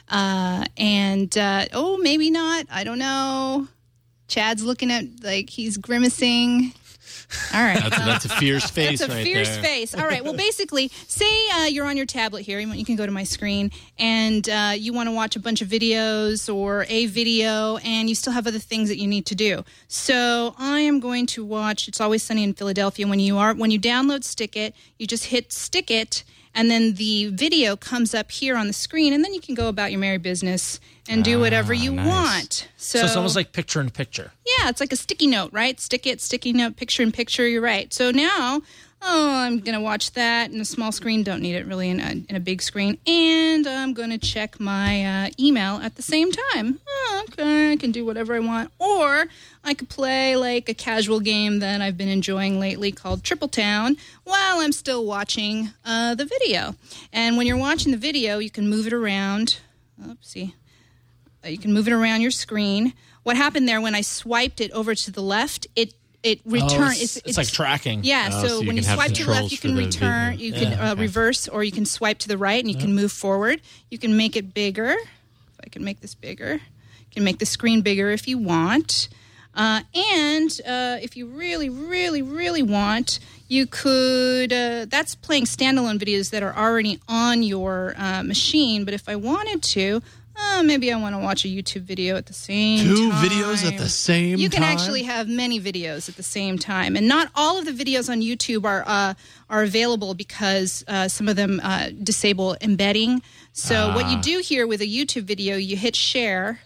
Uh, and, uh, oh, maybe not. I don't know. Chad's looking at, like, he's grimacing. All right. That's a, that's a fierce face That's a right fierce there. face. All right. Well, basically, say uh, you're on your tablet here. You can go to my screen, and uh, you want to watch a bunch of videos or a video, and you still have other things that you need to do. So I am going to watch It's Always Sunny in Philadelphia. When you are when you download Stickit, you just hit Stickit, and then the video comes up here on the screen, and then you can go about your merry business and do whatever you nice. want. So, So it's almost like picture in picture. yeah, it's like a sticky note, right? Stick it, sticky note, picture in picture. You're right. So now, oh, I'm going to watch that in a small screen. Don't need it really in a, in a big screen. And I'm going to check my uh, email at the same time. Oh, okay, I can do whatever I want. Or I could play like a casual game that I've been enjoying lately called Triple Town while I'm still watching uh, the video. And when you're watching the video, you can move it around. Oopsie. Uh, you can move it around your screen. What happened there when I swiped it over to the left, it it returned. Oh, it's, it's like tracking. Yeah, Oh, so, so you when can you have swipe to the left, controls you for can the return, video. you can Yeah, uh, okay. reverse, or you can swipe to the right and you can move forward. You can make it bigger. If I can make this bigger, you can make the screen bigger if you want. Uh, and uh, if you really, really, really want, you could, uh, that's playing standalone videos that are already on your uh, machine. But if I wanted to, uh, maybe I want to watch a YouTube video at the same Two time. videos at the same You can time? actually have many videos at the same time. And not all of the videos on YouTube are uh, are available because uh, some of them uh, disable embedding. So what you do here with a YouTube video, you hit share.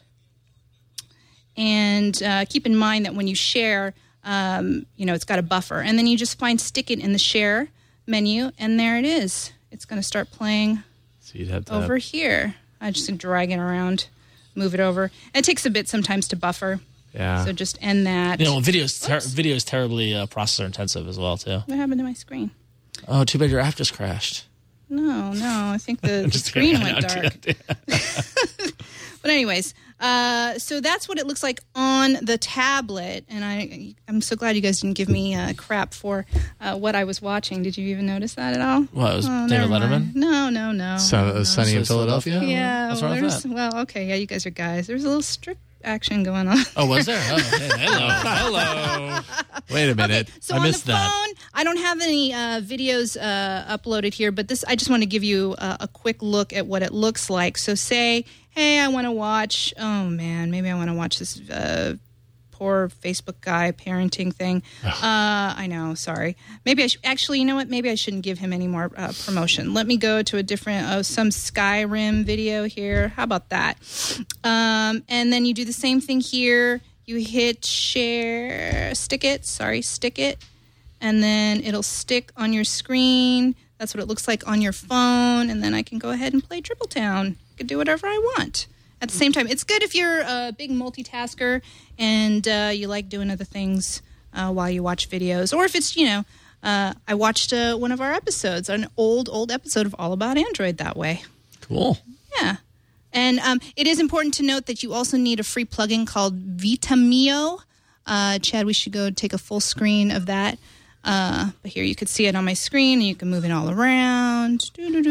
And uh, keep in mind that when you share, um, you know, it's got a buffer. And then you just find Stickit in the share menu, and there it is. It's going to start playing So you'd have to over here. I just drag it around, move it over. And it takes a bit sometimes to buffer. Yeah. So just end that. You know, video's ter- video is terribly uh, processor intensive as well too. What happened to my screen? Oh, too bad your app just crashed. No, no. I think the, the Just screen kidding. went I know, dark. But anyways, uh, so that's what it looks like on the tablet. And I, I'm so glad you guys didn't give me uh, crap for uh, what I was watching. Did you even notice that at all? What, it was Oh, David never mind. Letterman? No, no, no. So, uh, Sunny So in it's Philadelphia? Philadelphia? Yeah, What's well, wrong with there's, that? well, okay, yeah, you guys are guys. There's a little strip action going on. Oh, was there? Oh, hey, hello, hello. Wait a minute. Okay, so I on missed the that. phone, I don't have any uh, videos uh, uploaded here, but this I just want to give you a, a quick look at what it looks like. So say, hey, I want to watch, oh man, maybe I want to watch this uh, poor Facebook guy parenting thing. uh, I know, sorry. Maybe I should, actually, you know what? Maybe I shouldn't give him any more uh, promotion. Let me go to a different, oh, some Skyrim video here. How about that? Um, and then you do the same thing here. You hit share, stick it, sorry, stick it, and then it'll stick on your screen. That's what it looks like on your phone, and then I can go ahead and play Triple Town. I can do whatever I want at the same time. It's good if you're a big multitasker and uh, you like doing other things uh, while you watch videos, or if it's, you know, uh, I watched uh, one of our episodes, an old, old episode of All About Android that way. Cool. Yeah. And um, it is important to note that you also need a free plugin called Vitamio. Uh, Chad, we should go take a full screen of that. Uh, but here you could see it on my screen, and you can move it all around.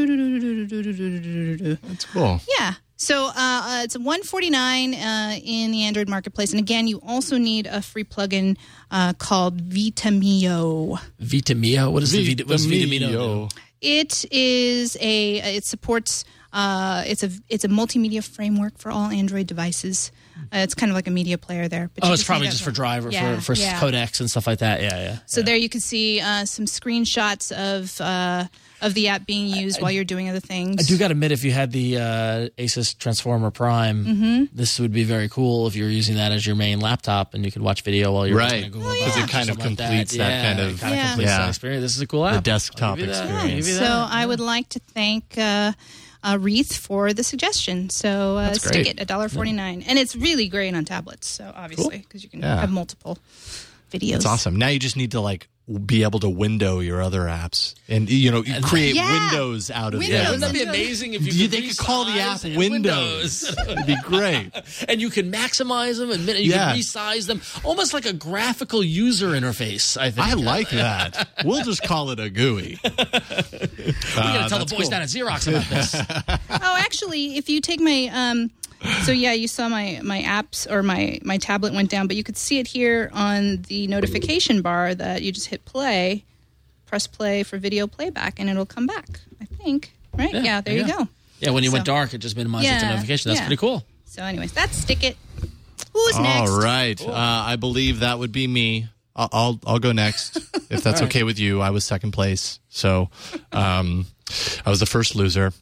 That's cool. Yeah. So uh, uh, it's one hundred forty-nine dollars uh, in the Android marketplace. And again, you also need a free plugin uh, called Vitamio. Vitamio? What is the Vita, what's Vitamio? do? It is a. It supports. Uh, it's a. It's a multimedia framework for all Android devices. Uh, it's kind of like a media player there. But Oh, you it's just probably need just a- for driver, Yeah, for, for yeah. codecs and stuff like that. Yeah, yeah. So there you can see uh, some screenshots of uh, of the app being used while you're doing other things. I do got to admit, if you had the uh, Asus Transformer Prime, Mhm. this would be very cool if you were using that as your main laptop and you could watch video while you're Right. watching a Google Because Doc it kind or of something like completes that Yeah, kind of- it kind Yeah. of completes Yeah. that experience. This is a cool app. The desktop I'll give you that. experience. I'll give you So that. I would like to thank uh, uh, Wreath for the suggestion. So uh, That's stick great. it, one dollar forty-nine. And it's really great on tablets, so obviously, because you can Yeah. have multiple videos. It's awesome. Now you just need to like be able to window your other apps and you know you create Yeah. windows out of Windows. them. Wouldn't that be Windows. amazing if you You- could they could call the app resize and Windows. It'd be great. and you can maximize them and you Yeah. can resize them, almost like a graphical user interface. I think I like that. We'll just call it a G U I. We're gonna tell the boys down at Xerox about this. Oh, actually, if you take my um, so yeah, you saw my my apps or my my tablet went down, but you could see it here on the notification bar that you just hit play, press play for video playback, and it'll come back. I think, right? Yeah, there you yeah. go. Yeah, when you went So- dark, it just minimized Yeah, the notification. That's yeah. pretty cool. So, anyways, that's stick it. Who's next? All right. Uh, I believe that would be me. I'll I'll, I'll go next if that's All right. okay with you. I was second place, so um, I was the first loser.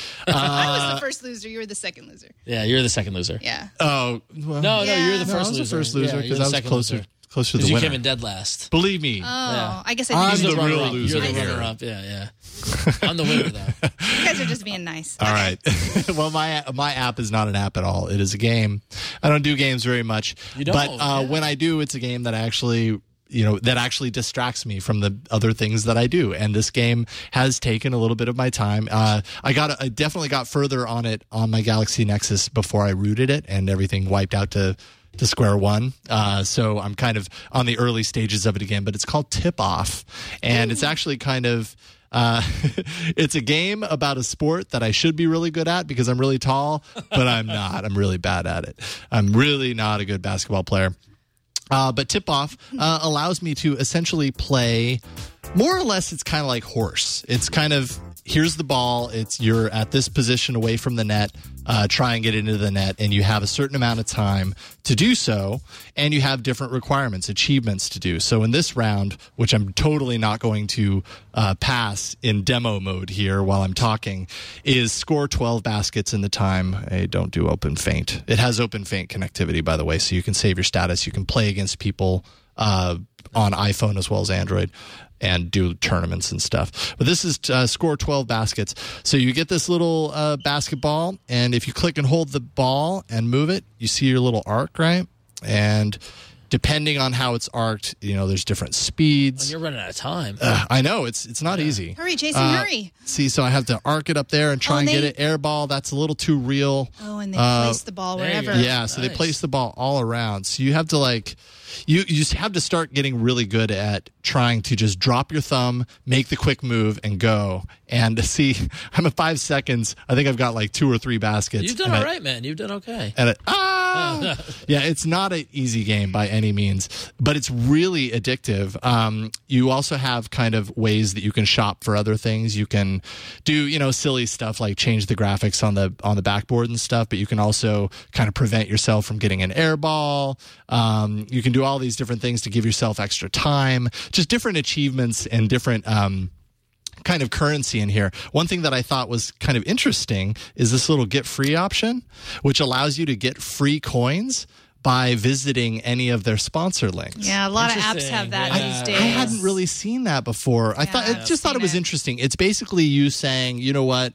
I was the first loser. You were the second loser. Yeah, you're the second loser. Yeah. Oh well, No, Yeah. no, you're the No, I first was loser. the first loser Yeah, because you're I the was second closer loser. closer to Because the you winner. came in dead last. Believe me, Oh, Yeah. I guess I I'm didn't. the You're real runner-up. loser You're the here. runner-up. Yeah, yeah. I'm the winner, though. You guys are just being nice. All right. Well, my my app is not an app at all. It is a game. I don't do games very much. You don't? But uh, Yeah. when I do, it's a game that actually, you know, that actually distracts me from the other things that I do. And this game has taken a little bit of my time. Uh, I got, I definitely got further on it on my Galaxy Nexus before I rooted it, and everything wiped out to to square one. Uh, so I'm kind of on the early stages of it again. But it's called Tip Off, and it's actually kind of. Uh, it's a game about a sport that I should be really good at because I'm really tall, but I'm not. I'm really bad at it. I'm really not a good basketball player. Uh, but Tip Off uh, allows me to essentially play more or less. It's kind of like horse. It's kind of here's the ball. It's you're at this position away from the net. Uh, try and get into the net, and you have a certain amount of time to do so, and you have different requirements, achievements to do. So in this round, which I'm totally not going to uh, pass in demo mode here while I'm talking, is score twelve baskets in the time. I don't do open feint. It has open feint connectivity, by the way, so you can save your status. You can play against people uh, on iPhone as well as Android and do tournaments and stuff. But this is uh, score twelve baskets. So you get this little uh, basketball, and if you click and hold the ball and move it, you see your little arc, right? And depending on how it's arced, you know, there's different speeds. You're running out of time. Uh, I know, it's it's not easy. Hurry, Jason, Uh, hurry. See, so I have to arc it up there and try Oh, and and get they- it. Air ball, that's a little too real. Oh, and they Uh, place the ball there you wherever. go. Yeah, so they Nice. place the ball all around. So you have to like, you you just have to start getting really good at trying to just drop your thumb, make the quick move, and go. And see, I'm at five seconds. I think I've got like two or three baskets. You've done and all I- right, man. You've done okay. And it, ah, Yeah, it's not an easy game by any means, but it's really addictive. Um, you also have kind of ways that you can shop for other things. You can do, you know, silly stuff like change the graphics on the on the backboard and stuff, but you can also kind of prevent yourself from getting an air ball. Um, you can do all these different things to give yourself extra time, just different achievements and different um, kind of currency in here. One thing that I thought was kind of interesting is this little get free option, which allows you to get free coins by visiting any of their sponsor links. Yeah, a lot of apps have that Yeah. these days. I hadn't really seen that before. I Yeah, thought I I've just thought it seen was it. interesting. It's basically you saying, you know what,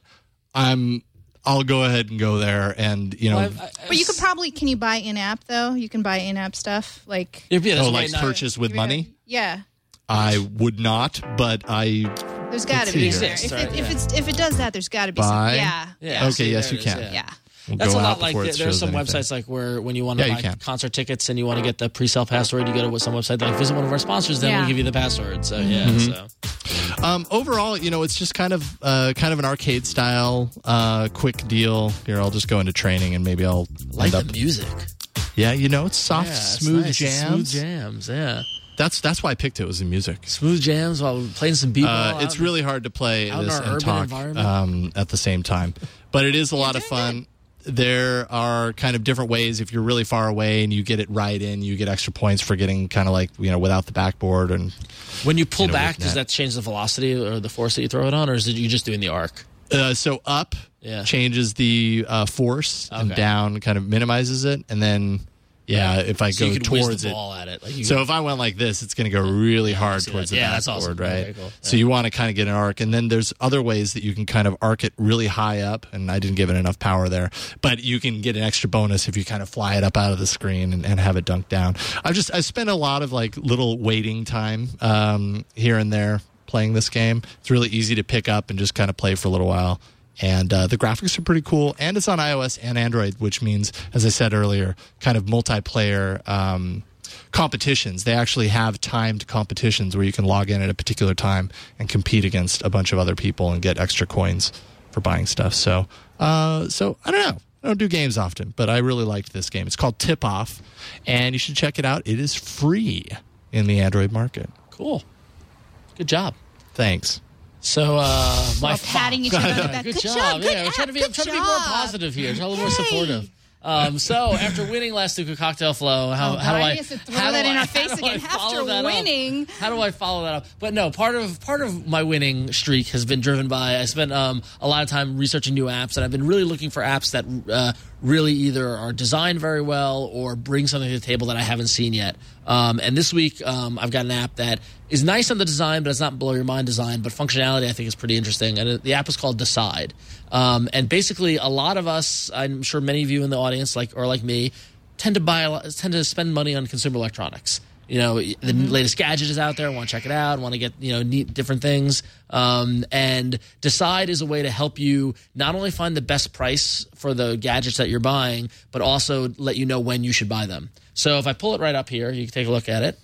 I'm I'll go ahead and go there and, you know, Well, I've- I- But you could probably, can you buy in-app though? You can buy in-app stuff like. Yeah, that's oh, right like now. purchase with money. Yeah, I would not, but I there's got to Let's be see in here. there. If, Right, it, if yeah. it's if it does that, there's got to be Buy. some. Yeah, Yeah, Okay, see, yes, there you it is, can. yeah. yeah. will That's go a out lot like before it the, there are shows some anything. websites like where when you want to Yeah, you buy can. concert tickets and you want to get the pre-sale password, you go to some website like visit one of our sponsors, then Yeah. we give you the password. So yeah, Mm-hmm. so Um, overall, you know, it's just kind of uh, kind of an arcade style, uh, quick deal. Here, I'll just go into training and maybe I'll like end the up. music, Yeah, you know, it's soft, yeah, it's smooth nice. It's jams. smooth jams, yeah, That's that's why I picked it. Was the music. smooth jams while playing some b-ball. Uh, it's out- really hard to play out in this our and urban talk environment. um, at the same time, but it is a lot of fun. There are kind of different ways. If you're really far away and you get it right in, you get extra points for getting kind of like, you know, without the backboard. And when you pull you know, back, with does that. that change the velocity or the force that you throw it on, or is it you just doing the arc? uh, so up Yeah. changes the uh, force, and Okay. down kind of minimizes it, and then yeah, if I So go you could whiz towards the it. ball at it. Like you So could- if I went like this, it's going to go really hard see towards that. the Yeah, that's backboard, awesome. right? Very cool. So you want to kind of get an arc, and then there's other ways that you can kind of arc it really high up, and I didn't give it enough power there, but you can get an extra bonus if you kind of fly it up out of the screen and, and have it dunk down. I've just I spent a lot of like little waiting time um, here and there playing this game. It's really easy to pick up and just kind of play for a little while. And uh, the graphics are pretty cool, and it's on iOS and Android, which means, as I said earlier, kind of multiplayer um, competitions. They actually have timed competitions where you can log in at a particular time and compete against a bunch of other people and get extra coins for buying stuff. So, uh, so I don't know. I don't do games often, but I really liked this game. It's called Tip Off, and you should check it out. It is free in the Android market. cool, good job. Thanks. So uh, my All patting each other on the back. Good, Good job. job, good yeah, I'm trying to be, I'm app, trying to good be more job. positive here. Trying to be more Hey. supportive. Um, so after winning last week with Cocktail Flow, how, Oh, how do Brian I has to throw how do that in I- our face how do I again follow after that up? winning? How do I follow that up? But no, part of part of my winning streak has been driven by I spent um, a lot of time researching new apps, and I've been really looking for apps that uh, really either are designed very well or bring something to the table that I haven't seen yet. Um, and this week, um, I've got an app that is nice on the design, but it's not blow your mind design. But functionality, I think, is pretty interesting. And it, the app is called Decide. Um, and basically, a lot of us, I'm sure many of you in the audience, like or like me, tend to buy, a lot, tend to spend money on consumer electronics. You know, the Mm-hmm. latest gadget is out there. Want to check it out. Want to get, you know, neat different things. Um, and Decide is a way to help you not only find the best price for the gadgets that you're buying, but also let you know when you should buy them. So if I pull it right up here, you can take a look at it.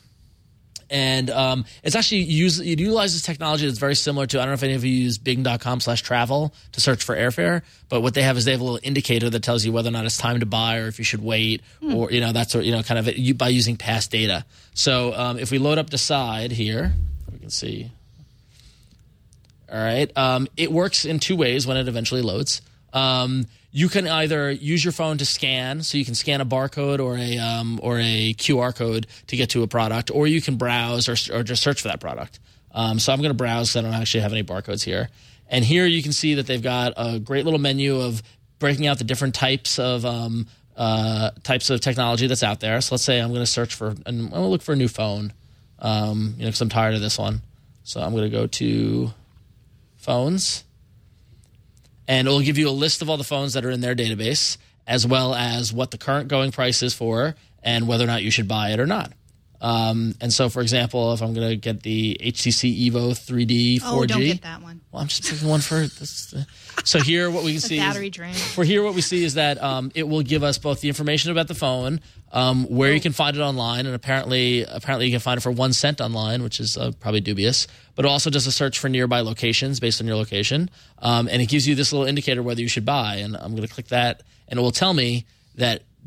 And um, it's actually use, it utilizes technology that's very similar to, I don't know if any of you use bing.com slash travel to search for airfare, but what they have is they have a little indicator that tells you whether or not it's time to buy or if you should wait or, you know, that's, you know, kind of you, by using past data. So um, if we load up Decide here, we can see. All right. Um, it works in two ways when it eventually loads. Um, you can either use your phone to scan, so you can scan a barcode or a um, or a Q R code to get to a product, or you can browse or, or just search for that product. Um, so I'm going to browse because I don't actually have any barcodes here. And here you can see that they've got a great little menu of breaking out the different types of um, uh, types of technology that's out there. So let's say I'm going to search for, and I'm going to look for a new phone, um, you know, because I'm tired of this one. So I'm going to go to phones. And it'll give you a list of all the phones that are in their database, as well as what the current going price is for and whether or not you should buy it or not. Um, and so, for example, if I'm going to get the H T C Evo three D four G. Oh, don't get that one. Well, I'm just picking one for this. So here what we can The see battery is, drain. for here what we see is that um, it will give us both the information about the phone, um, where you can find it online, and apparently apparently you can find it for one cent online, which is uh, probably dubious, but it also does a search for nearby locations based on your location, um, and it gives you this little indicator whether you should buy, and I'm going to click that, and it will tell me that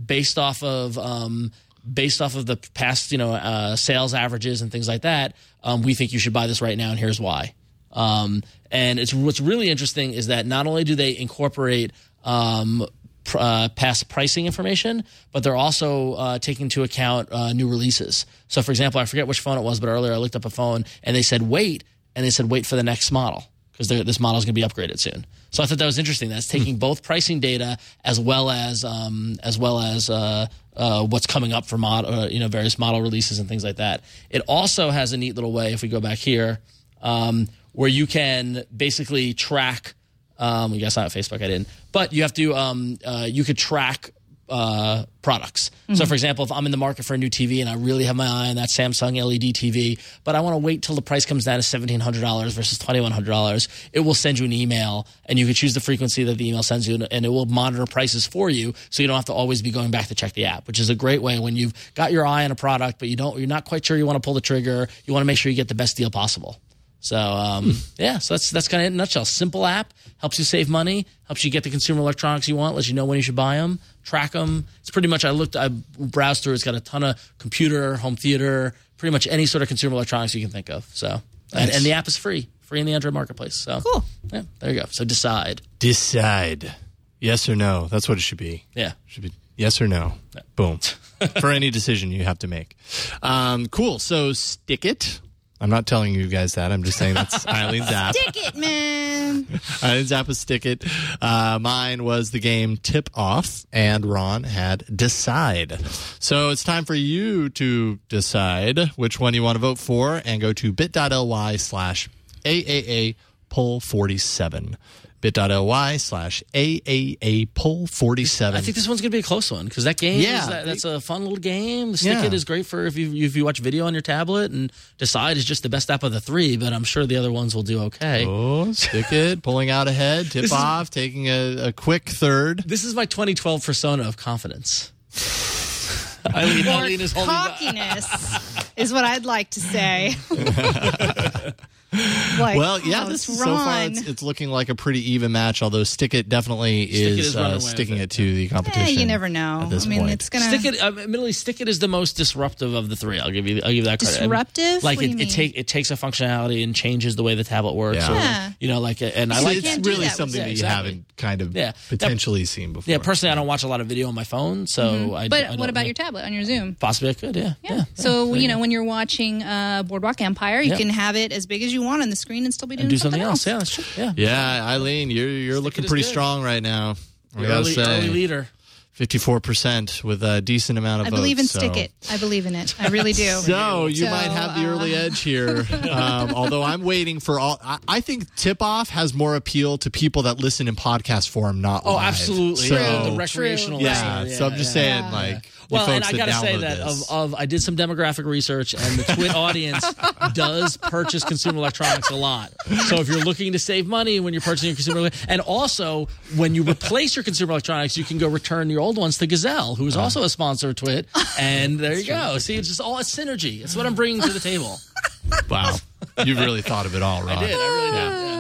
based off of um, based off of the past, you know, uh, sales averages and things like that. Um, we think you should buy this right now, and here's why. Um, and it's what's really interesting is that not only do they incorporate um, pr- uh, past pricing information, but they're also uh, taking into account uh, new releases. So, for example, I forget which phone it was, but earlier I looked up a phone and they said wait, and they said wait for the next model because this model is going to be upgraded soon. So I thought that was interesting. That's taking both pricing data as well as um, as well as uh, uh, what's coming up for mod- uh, you know various model releases and things like that. It also has a neat little way. If we go back here. Um, where you can basically track, um, you guys saw it on Facebook, I didn't, but you have to, um, uh, you could track uh, products. Mm-hmm. So, for example, if I'm in the market for a new T V and I really have my eye on that Samsung L E D T V, but I want to wait till the price comes down to seventeen hundred dollars versus twenty-one hundred dollars, it will send you an email, and you can choose the frequency that the email sends you, and it will monitor prices for you, so you don't have to always be going back to check the app, which is a great way when you've got your eye on a product, but you don't, you're not quite sure you want to pull the trigger. You want to make sure you get the best deal possible. So, um, yeah, so that's that's kind of it in a nutshell. Simple app, helps you save money, helps you get the consumer electronics you want, lets you know when you should buy them, track them. It's pretty much, I looked, I browsed through, it's got a ton of computer, home theater, pretty much any sort of consumer electronics you can think of. So, nice. and, and the app is free, free in the Android marketplace. So, cool. Yeah, there you go. So decide. Decide. Yes or no. That's what it should be. Yeah. It should be yes or no. Yeah. Boom. For any decision you have to make. Um, cool. So stick it. I'm not telling you guys that. I'm just saying that's Eileen's app. Stick it, man. Eileen's app was Stick It. Uh, mine was the game Tip Off, and Ron had Decide. So it's time for you to decide which one you want to vote for, and go to bit.ly slash AAA poll 47. bit.ly slash AAA poll 47. I think this one's going to be a close one because that game, yeah, is that, that's a fun little game. Stick yeah. It is great for if you if you watch video on your tablet, and Decide is just the best app of the three, but I'm sure the other ones will do okay. Oh, Stick It, pulling out ahead, Tip Off, is, taking a, a quick third. This is my twenty twelve persona of confidence. Eileen, or Eileen is holding cockiness is what I'd like to say. Like, well, yeah, oh, this Ron. so far it's, it's looking like a pretty even match. Although Stick It definitely Stick is, it is uh, sticking it, it to the competition. Yeah, you never know. At this I mean, point. it's gonna Stick It. Um, admittedly, Stick It is the most disruptive of the three. I'll give you. I'll give you that credit. Disruptive? I mean, like what it, do you it mean? take it takes a functionality and changes the way the tablet works. Yeah. Or, Yeah. you know, like and I So like you it's can't do really that with something it. that you Exactly. haven't kind of Yeah. potentially seen before. Yeah, personally, I don't watch a lot of video on my phone, so Mm-hmm. I. But I don't what about know. your tablet on your Zoom? Possibly, I could. Yeah. Yeah. yeah. So, yeah. you know, when you're watching uh, Boardwalk Empire, you Yep. can have it as big as you want on the screen and still be doing And do something, something else. Yeah, that's true. Yeah. Yeah, Eileen, you're you're looking it is pretty good. strong right now. I gotta Early, say, early leader. fifty-four percent with a decent amount of I votes. believe in so. Stick It. I believe in it. I really do. So you So, might have the early uh, edge here. Um, although I'm waiting for all. I, I think Tip Off has more appeal to people that listen in podcast form, not Oh, live. absolutely. So, yeah, the recreational. True. yeah, listener. so I'm just yeah. saying, Yeah. like, Well, you and folks I gotta that say download that this. of, of I did some demographic research, and the Twit audience does purchase consumer electronics a lot. So if you're looking to save money when you're purchasing your consumer, and also when you replace your consumer electronics, you can go return your old ones to Gazelle, who is also a sponsor of Twit. And there you go. See, it's just all a synergy. It's what I'm bringing to the table. Wow, you've really thought of it all, Ron. I did. I really did. Yeah.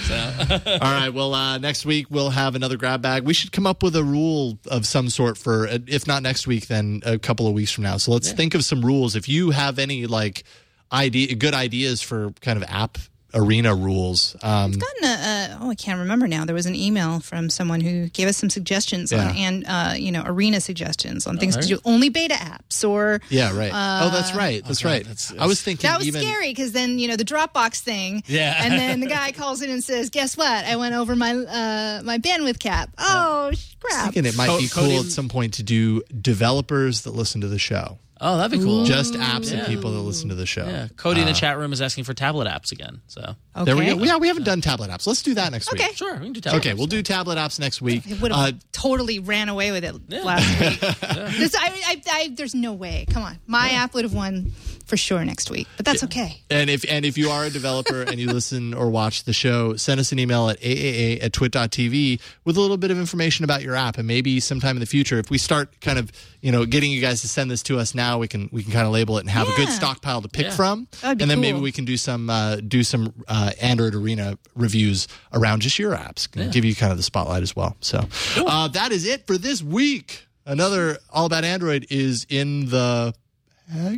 So. All right. Well, uh, next week we'll have another grab bag. We should come up with a rule of some sort for, if not next week, then a couple of weeks from now. So let's Yeah. think of some rules. If you have any like idea, good ideas for kind of app arena rules. Um, gotten a, uh, oh, I can't remember now. There was an email from someone who gave us some suggestions Yeah. on, and uh, you know, arena suggestions on things there to you do. Only beta apps or yeah. Right. Uh, oh, that's right. That's okay, right. that's- I was thinking that was even. scary because then you know the Dropbox thing. Yeah. And then the guy calls in and says, "Guess what? I went over my uh, my bandwidth cap. Oh crap!" Thinking it might Co- be cool coding- at some point to do developers that listen to the show. Oh, that'd be cool. Just apps Yeah. and people that listen to the show. Yeah. Cody in the Uh, chat room is asking for tablet apps again. So Okay. There we go. Yeah, we haven't done tablet apps. Let's do that next Okay. week. sure, we can do tablet Okay, apps. we'll do tablet apps next week. It would Uh, have totally ran away with it last week. This, I, I, I, there's no way. Come on, my app would have won for sure next week, but that's okay. And if and if you are a developer and you listen or watch the show, send us an email at A A A at twit dot T V with a little bit of information about your app. And maybe sometime in the future, if we start kind of, you know, getting you guys to send this to us now, we can we can kind of label it and have a good Yeah. stockpile to pick Yeah. from. That'd be and then maybe cool. we can do some uh, do some uh, Android Arena reviews around just your apps. Can give you kind of the spotlight as well. So uh, that is it for this week another All About Android is in the bag.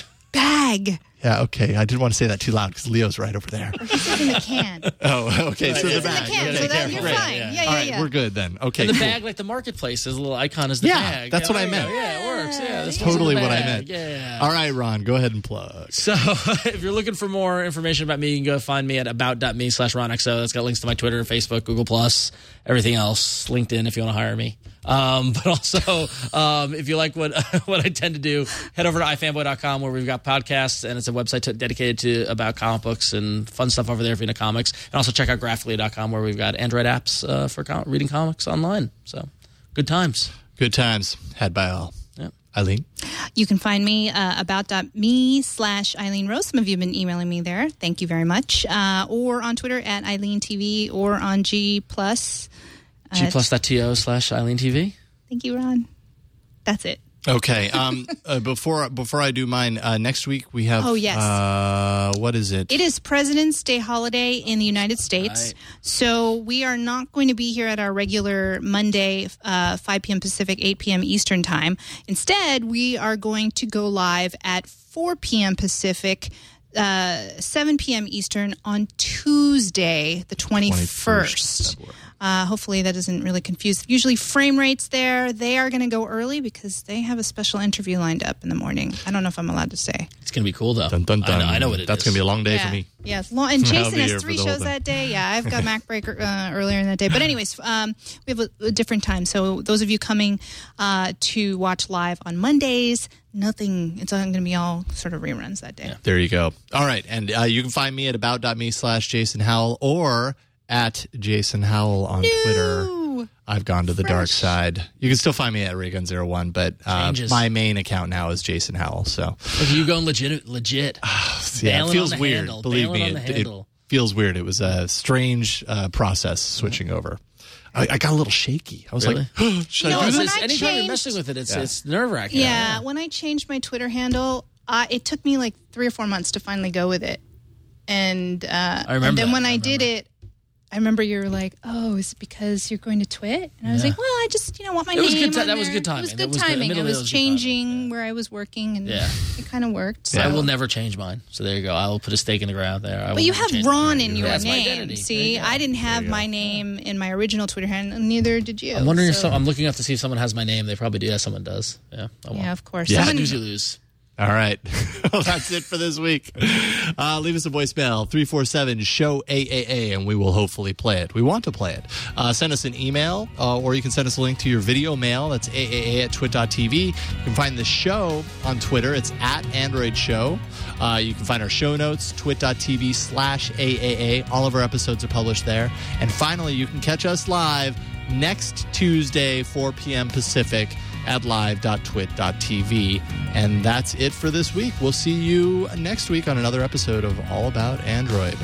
Bag. Yeah, okay. I didn't want to say that too loud because Leo's right over there. Or he said in the can. Oh, okay. Right, so yeah. the bag. It's in the can, Okay, so that, you're great. fine. Yeah, yeah, All right, yeah. we're good then. Okay. And the cool. bag, like the marketplace, his little icon is the Yeah, bag. that's Yeah, what I there you meant. go. Yeah, it works. Yeah, that's Totally the what I bag. meant. Yeah. All right, Ron, go ahead and plug. So if you're looking for more information about me, you can go find me at about.me slash RonXO. That's got links to my Twitter, Facebook, Google Plus, everything else, LinkedIn if you want to hire me. Um, but also, um, if you like what what I tend to do, head over to i fanboy dot com where we've got podcasts, and it's a website to, dedicated to about comic books and fun stuff over there if you're into comics. And also check out graphically dot com where we've got Android apps uh, for com- reading comics online. So good times. Good times had by all. Yeah. Eileen? You can find me uh, about.me slash Eileen Rose. Some of you have been emailing me there. Thank you very much. Uh, or on Twitter at Eileen T V or on G Plus. Uh, Gplus.to slash Eileen TV. Thank you, Ron. That's it. Okay. Um, uh, before before I do mine, uh, next week we have. Oh, yes. Uh, what is it? It is President's Day holiday in the United States. Right. So we are not going to be here at our regular Monday, uh, five p.m. Pacific, eight p.m. Eastern time. Instead, we are going to go live at four p.m. Pacific, uh, seven p.m. Eastern on Tuesday, the twenty-first. Uh, hopefully that doesn't really confuse. Usually frame rates there, they are going to go early because they have a special interview lined up in the morning. I don't know if I'm allowed to say. It's going to be cool, though. Dun, dun, dun. I know, I know what it That's is. going to be a long day yeah. for me. Yes, long, and I'll Jason be has here three for the whole shows thing. that day. Yeah, I've got Mac Breaker uh, earlier in the day. But anyways, um, we have a, a different time. So those of you coming uh, to watch live on Mondays, nothing. It's going to be all sort of reruns that day. Yeah. There you go. All right. And uh, you can find me at about.me slash Jason Howell or at Jason Howell on Twitter. I've gone to the Fresh. dark side. You can still find me at Raygun zero one, but uh, Changes. my main account now is Jason Howell. So Look, you going legit, legit. yeah, it Bailing feels on the weird. handle. Believe Bailing me, on the it, it handle. feels weird. It was a strange uh, process switching over. I, I got a little shaky. I was Really? like, should No, I do when this? I Anytime you're changed- messing with it, it's Yeah. it's nerve wracking. Yeah, when I changed my Twitter handle, uh, it took me like three or four months to finally go with it. And, uh, I remember and then that. when I I, did it, I remember you were like, "Oh, is it because you're going to Twit?" And I was Yeah. like, "Well, I just, you know, want my It was name good ti- on that was there." good timing. It was That good was good- timing. I admittedly, was it was good timing, changing where I was working, and Yeah. it kind of worked. I so- will never change mine. So there you go. I will put a stake in the ground there. I will But you never have change Ron mine. in your That's my name. identity. There See, you go. I didn't have my name in my original Twitter handle, and neither did you. I'm wondering if so- some, I'm looking up to see if someone has my name. They probably do. Yeah, someone does. Yeah. Oh, well. Yeah, of course. Yeah. Someone- Lose you lose. All right. Well, that's it for this week. Uh, leave us a voicemail, three four seven, show A A A, and we will hopefully play it. We want to play it. Uh, send us an email, uh, or you can send us a link to your video mail. That's A A A at twit dot T V. You can find the show on Twitter. It's at Android Show. Uh, you can find our show notes, twit dot T V slash A A A. All of our episodes are published there. And finally, you can catch us live next Tuesday, four p.m. Pacific, at live dot twit dot T V. And that's it for this week. We'll see you next week on another episode of All About Android.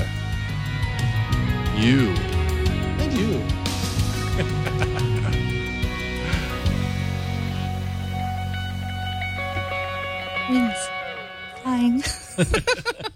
You. And you. Wings. Flying.